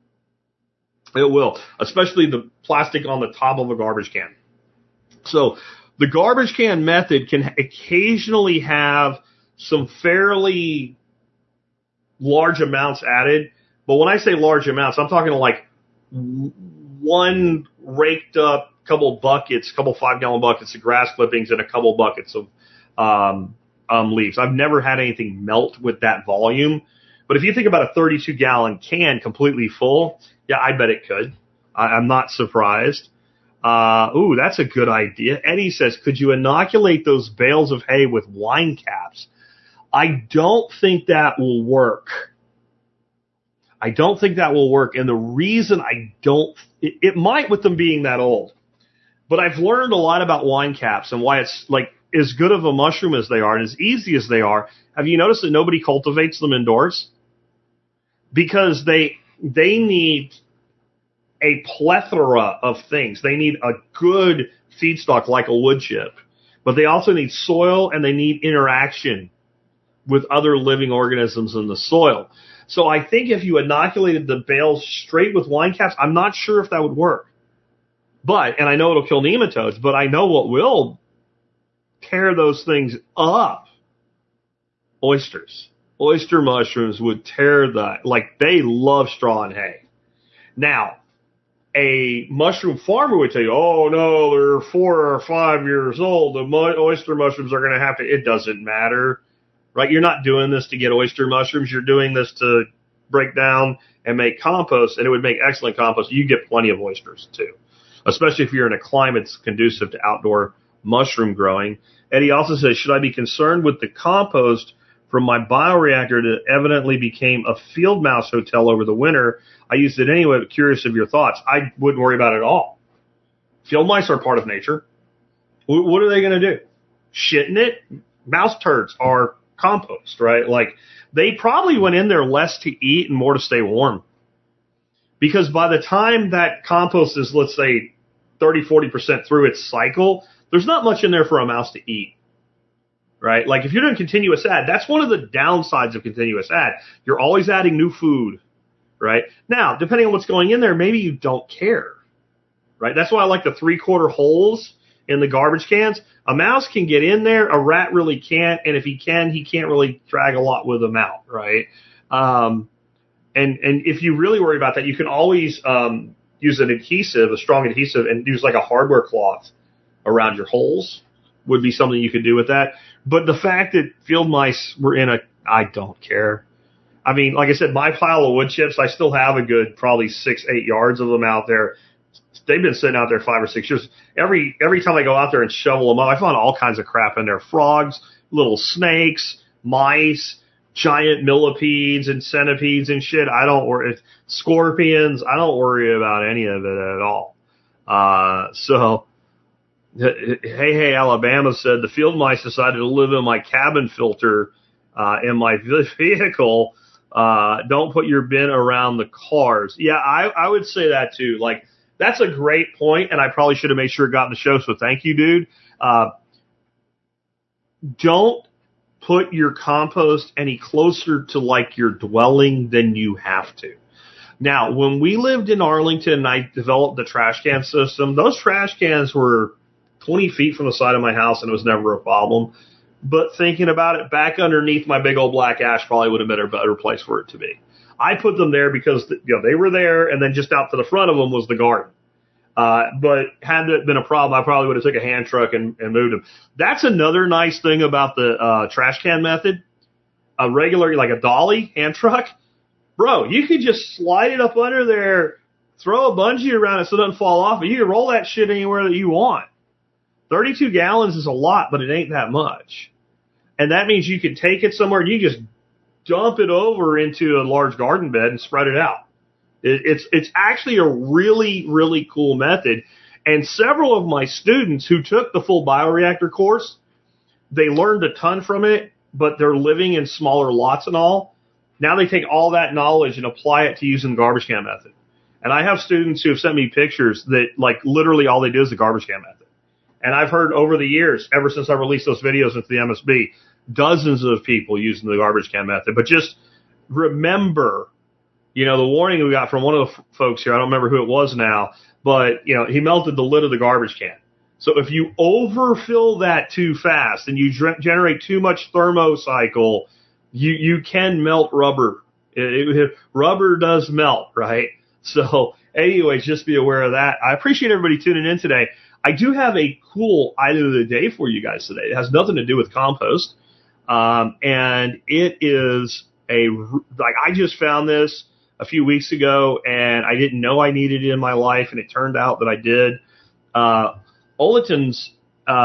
It will, especially the plastic on the top of a garbage can. So the garbage can method can occasionally have some fairly large amounts added. But when I say large amounts, I'm talking like one raked up couple buckets, couple 5-gallon buckets of grass clippings and a couple buckets of leaves. I've never had anything melt with that volume. But if you think about a 32-gallon can completely full, yeah, I bet it could. I'm not surprised. That's a good idea. Eddie says, could you inoculate those bales of hay with wine caps? I don't think that will work. And the reason it might with them being that old. But I've learned a lot about wine caps and why it's like as good of a mushroom as they are and as easy as they are. Have you noticed that nobody cultivates them indoors? Because they need a plethora of things. They need a good feedstock like a wood chip, but they also need soil and they need interaction with other living organisms in the soil. So I think if you inoculated the bales straight with wine caps, I'm not sure if that would work. And I know it'll kill nematodes, but I know what will tear those things up. Oysters. Oyster mushrooms would tear they love straw and hay. Now, a mushroom farmer would tell you, oh no, they're 4 or 5 years old. The oyster mushrooms are going to have to, it doesn't matter, right? You're not doing this to get oyster mushrooms. You're doing this to break down and make compost, and it would make excellent compost. You get plenty of oysters too, especially if you're in a climate that's conducive to outdoor mushroom growing. Eddie also says, should I be concerned with the compost from my bioreactor that evidently became a field mouse hotel over the winter? I used it anyway, but curious of your thoughts. I wouldn't worry about it at all. Field mice are part of nature. What are they going to do? Shit in it? Mouse turds are compost, right? Like, they probably went in there less to eat and more to stay warm. Because by the time that compost is, let's say, 30-40% through its cycle, there's not much in there for a mouse to eat. Right? Like if you're doing continuous add, that's one of the downsides of continuous add. You're always adding new food. Right? Now, depending on what's going in there, maybe you don't care. Right? That's why I like the 3/4 holes in the garbage cans. A mouse can get in there, a rat really can't, and if he can't really drag a lot with him out. Right? And if you really worry about that, you can always use an adhesive, a strong adhesive, and use like a hardware cloth around your holes would be something you could do with that. But the fact that field mice were I don't care. I mean, like I said, my pile of wood chips, I still have a good probably 6-8 yards of them out there. They've been sitting out there 5 or 6 years. Every time I go out there and shovel them up, I find all kinds of crap in there. Frogs, little snakes, mice, giant millipedes and centipedes and shit. I don't worry. Scorpions. I don't worry about any of it at all. Hey, Alabama said the field mice decided to live in my cabin filter in my vehicle. Don't put your bin around the cars. Yeah, I would say that too. Like, that's a great point, and I probably should have made sure it got in the show, so thank you, dude. Don't put your compost any closer to like your dwelling than you have to. Now, when we lived in Arlington and I developed the trash can system, those trash cans were 20 feet from the side of my house, and it was never a problem. But thinking about it, back underneath my big old black ash probably would have been a better place for it to be. I put them there because they were there, and then just out to the front of them was the garden. But had that been a problem, I probably would have took a hand truck and moved them. That's another nice thing about the trash can method. A regular, like a dolly hand truck, bro, you could just slide it up under there, throw a bungee around it so it doesn't fall off, and you can roll that shit anywhere that you want. 32 gallons is a lot, but it ain't that much. And that means you could take it somewhere and you just dump it over into a large garden bed and spread it out. It's actually a really, really cool method. And several of my students who took the full bioreactor course, they learned a ton from it, but they're living in smaller lots and all. Now they take all that knowledge and apply it to using the garbage can method. And I have students who have sent me pictures that, like, literally all they do is the garbage can method. And I've heard over the years, ever since I released those videos into the MSB, dozens of people using the garbage can method. But just remember, the warning we got from one of the folks here, I don't remember who it was now, but, he melted the lid of the garbage can. So if you overfill that too fast and you generate too much thermocycle, you can melt rubber. Rubber does melt, right? So anyways, just be aware of that. I appreciate everybody tuning in today. I do have a cool item of the day for you guys today. It has nothing to do with compost. And it is I just found this a few weeks ago and I didn't know I needed it in my life, and it turned out that I did. Olaton's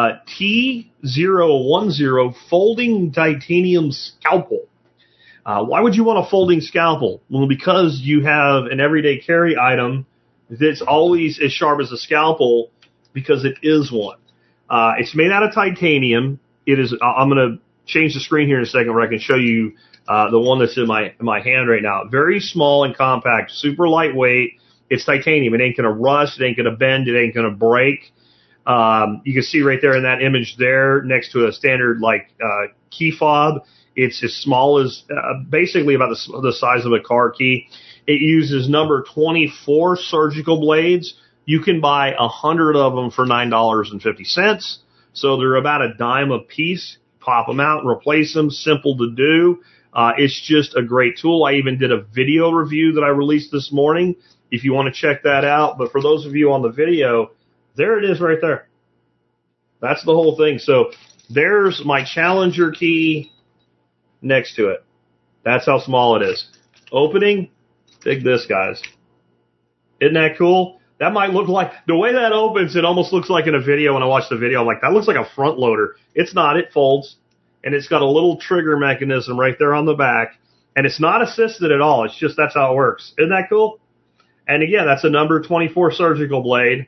T010 folding titanium scalpel. Why would you want a folding scalpel? Well, because you have an everyday carry item that's always as sharp as a scalpel, because it is one. It's made out of titanium. It is. I'm going to change the screen here in a second where I can show you the one that's in my hand right now. Very small and compact, super lightweight. It's titanium. It ain't going to rust. It ain't going to bend. It ain't going to break. You can see right there in that image there next to a standard key fob. It's as small as basically about the size of a car key. It uses number 24 surgical blades. You can buy 100 of them for $9.50. So they're about a dime a piece. Pop them out, replace them. Simple to do. It's just a great tool. I even did a video review that I released this morning if you want to check that out. But for those of you on the video, there it is right there. That's the whole thing. So there's my Challenger key next to it. That's how small it is. Opening, dig this, guys. Isn't that cool? That might look like, the way that opens, it almost looks like in a video when I watch the video. I'm like, that looks like a front loader. It's not. It folds. And it's got a little trigger mechanism right there on the back. And it's not assisted at all. It's just that's how it works. Isn't that cool? And again, that's a number 24 surgical blade.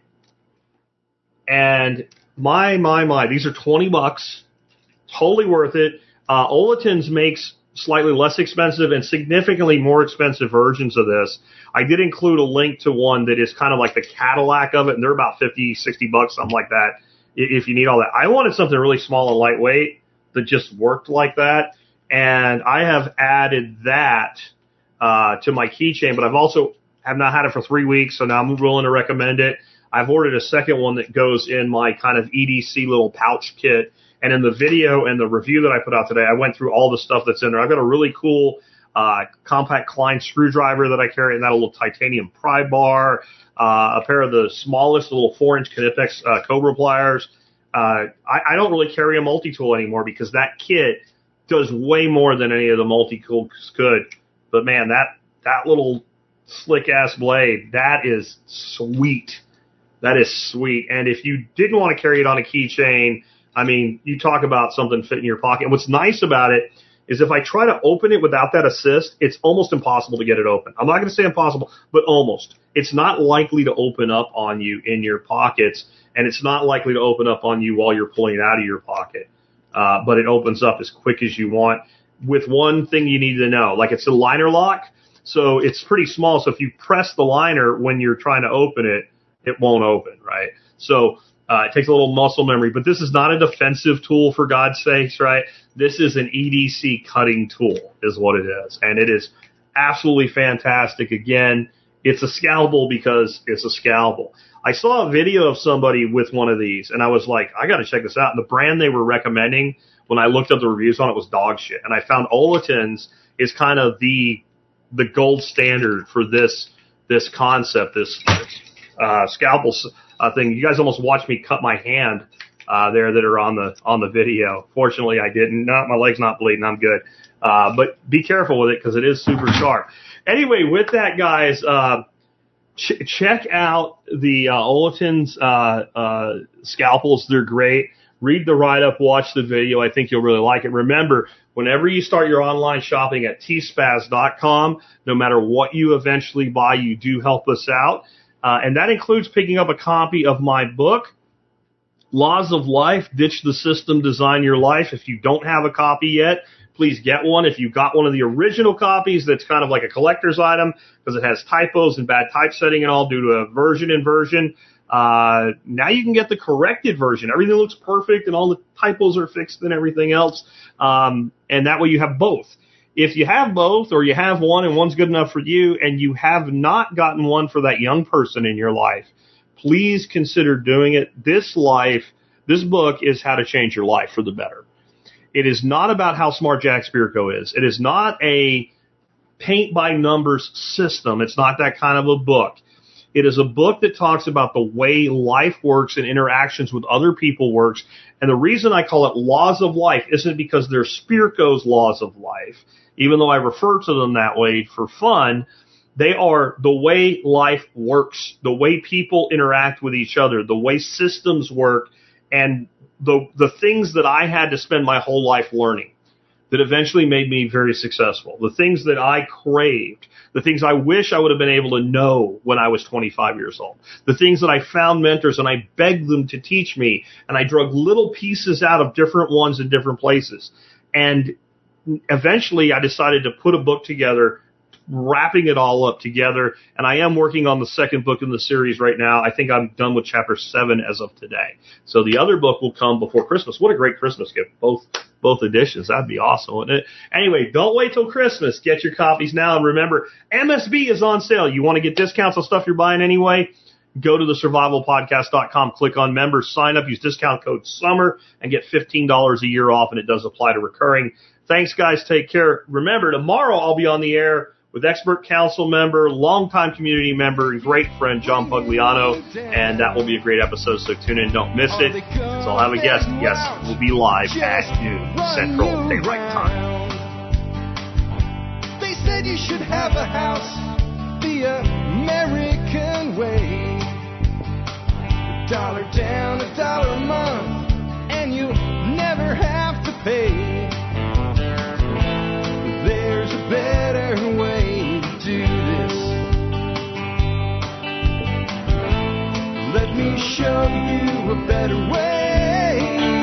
And my, these are $20. Totally worth it. Olaton's makes slightly less expensive and significantly more expensive versions of this. I did include a link to one that is kind of like the Cadillac of it, and they're about $50, $60, something like that, if you need all that. I wanted something really small and lightweight that just worked like that, and I have added that to my keychain, but have not had it for 3 weeks, so now I'm willing to recommend it. I've ordered a second one that goes in my kind of EDC little pouch kit. And in the video and the review that I put out today, I went through all the stuff that's in there. I've got a really cool compact Klein screwdriver that I carry, and that little titanium pry bar, a pair of the smallest little 4-inch Knipex Cobra pliers. I don't really carry a multi-tool anymore because that kit does way more than any of the multi-tools could. But man, that little slick-ass blade, that is sweet. That is sweet. And if you didn't want to carry it on a keychain, I mean, you talk about something fit in your pocket. And what's nice about it is if I try to open it without that assist, it's almost impossible to get it open. I'm not going to say impossible, but almost. It's not likely to open up on you in your pockets, and it's not likely to open up on you while you're pulling it out of your pocket. But it opens up as quick as you want with one thing you need to know. Like, it's a liner lock, so it's pretty small. So if you press the liner when you're trying to open it, it won't open, right? So it takes a little muscle memory, but this is not a defensive tool, for God's sakes, right? This is an EDC cutting tool is what it is, and it is absolutely fantastic. Again, it's a scalpel because it's a scalpel. I saw a video of somebody with one of these, and I was like, I got to check this out. And the brand they were recommending, when I looked up the reviews on it, was dog shit. And I found Olaton's is kind of the gold standard for this concept, this scalpel thing. You guys almost watched me cut my hand there that are on the video. Fortunately, I didn't. No, my leg's not bleeding. I'm good. But be careful with it because it is super sharp. Anyway, with that, guys, check out the Olatin's scalpels. They're great. Read the write-up, watch the video. I think you'll really like it. Remember, whenever you start your online shopping at tspaz.com, no matter what you eventually buy, you do help us out. And that includes picking up a copy of my book, Laws of Life, Ditch the System, Design Your Life. If you don't have a copy yet, please get one. If you've got one of the original copies, that's kind of like a collector's item because it has typos and bad typesetting and all due to a version inversion. Now you can get the corrected version. Everything looks perfect and all the typos are fixed and everything else. And that way you have both. If you have both or you have one and one's good enough for you and you have not gotten one for that young person in your life, please consider doing it. This book is how to change your life for the better. It is not about how smart Jack Spirko is. It is not a paint by numbers system. It's not that kind of a book. It is a book that talks about the way life works and interactions with other people works. And the reason I call it Laws of Life isn't because they're Spirko's Laws of Life, even though I refer to them that way for fun. They are the way life works, the way people interact with each other, the way systems work, and the things that I had to spend my whole life learning that eventually made me very successful, the things that I craved, the things I wish I would have been able to know when I was 25 years old, the things that I found mentors and I begged them to teach me, and I drug little pieces out of different ones in different places. And eventually I decided to put a book together, wrapping it all up together, and I am working on the second book in the series right now. I think I'm done with chapter 7 as of today. So the other book will come before Christmas. What a great Christmas gift, both editions. That'd be awesome, wouldn't it? Anyway, don't wait till Christmas. Get your copies now, and remember, MSB is on sale. You want to get discounts on stuff you're buying anyway? Go to thesurvivalpodcast.com, click on members, sign up, use discount code SUMMER, and get $15 a year off, and it does apply to recurring. Thanks, guys. Take care. Remember, tomorrow I'll be on the air with expert council member, longtime community member, and great friend John Pugliano, and that will be a great episode, so tune in, don't miss it. So I'll have a guest. Yes, we'll be live at noon Central Daylight Time. They said you should have a house the American way. $1 down, $1 a month, and you'll never have to pay. There's a better way to do this. Let me show you a better way.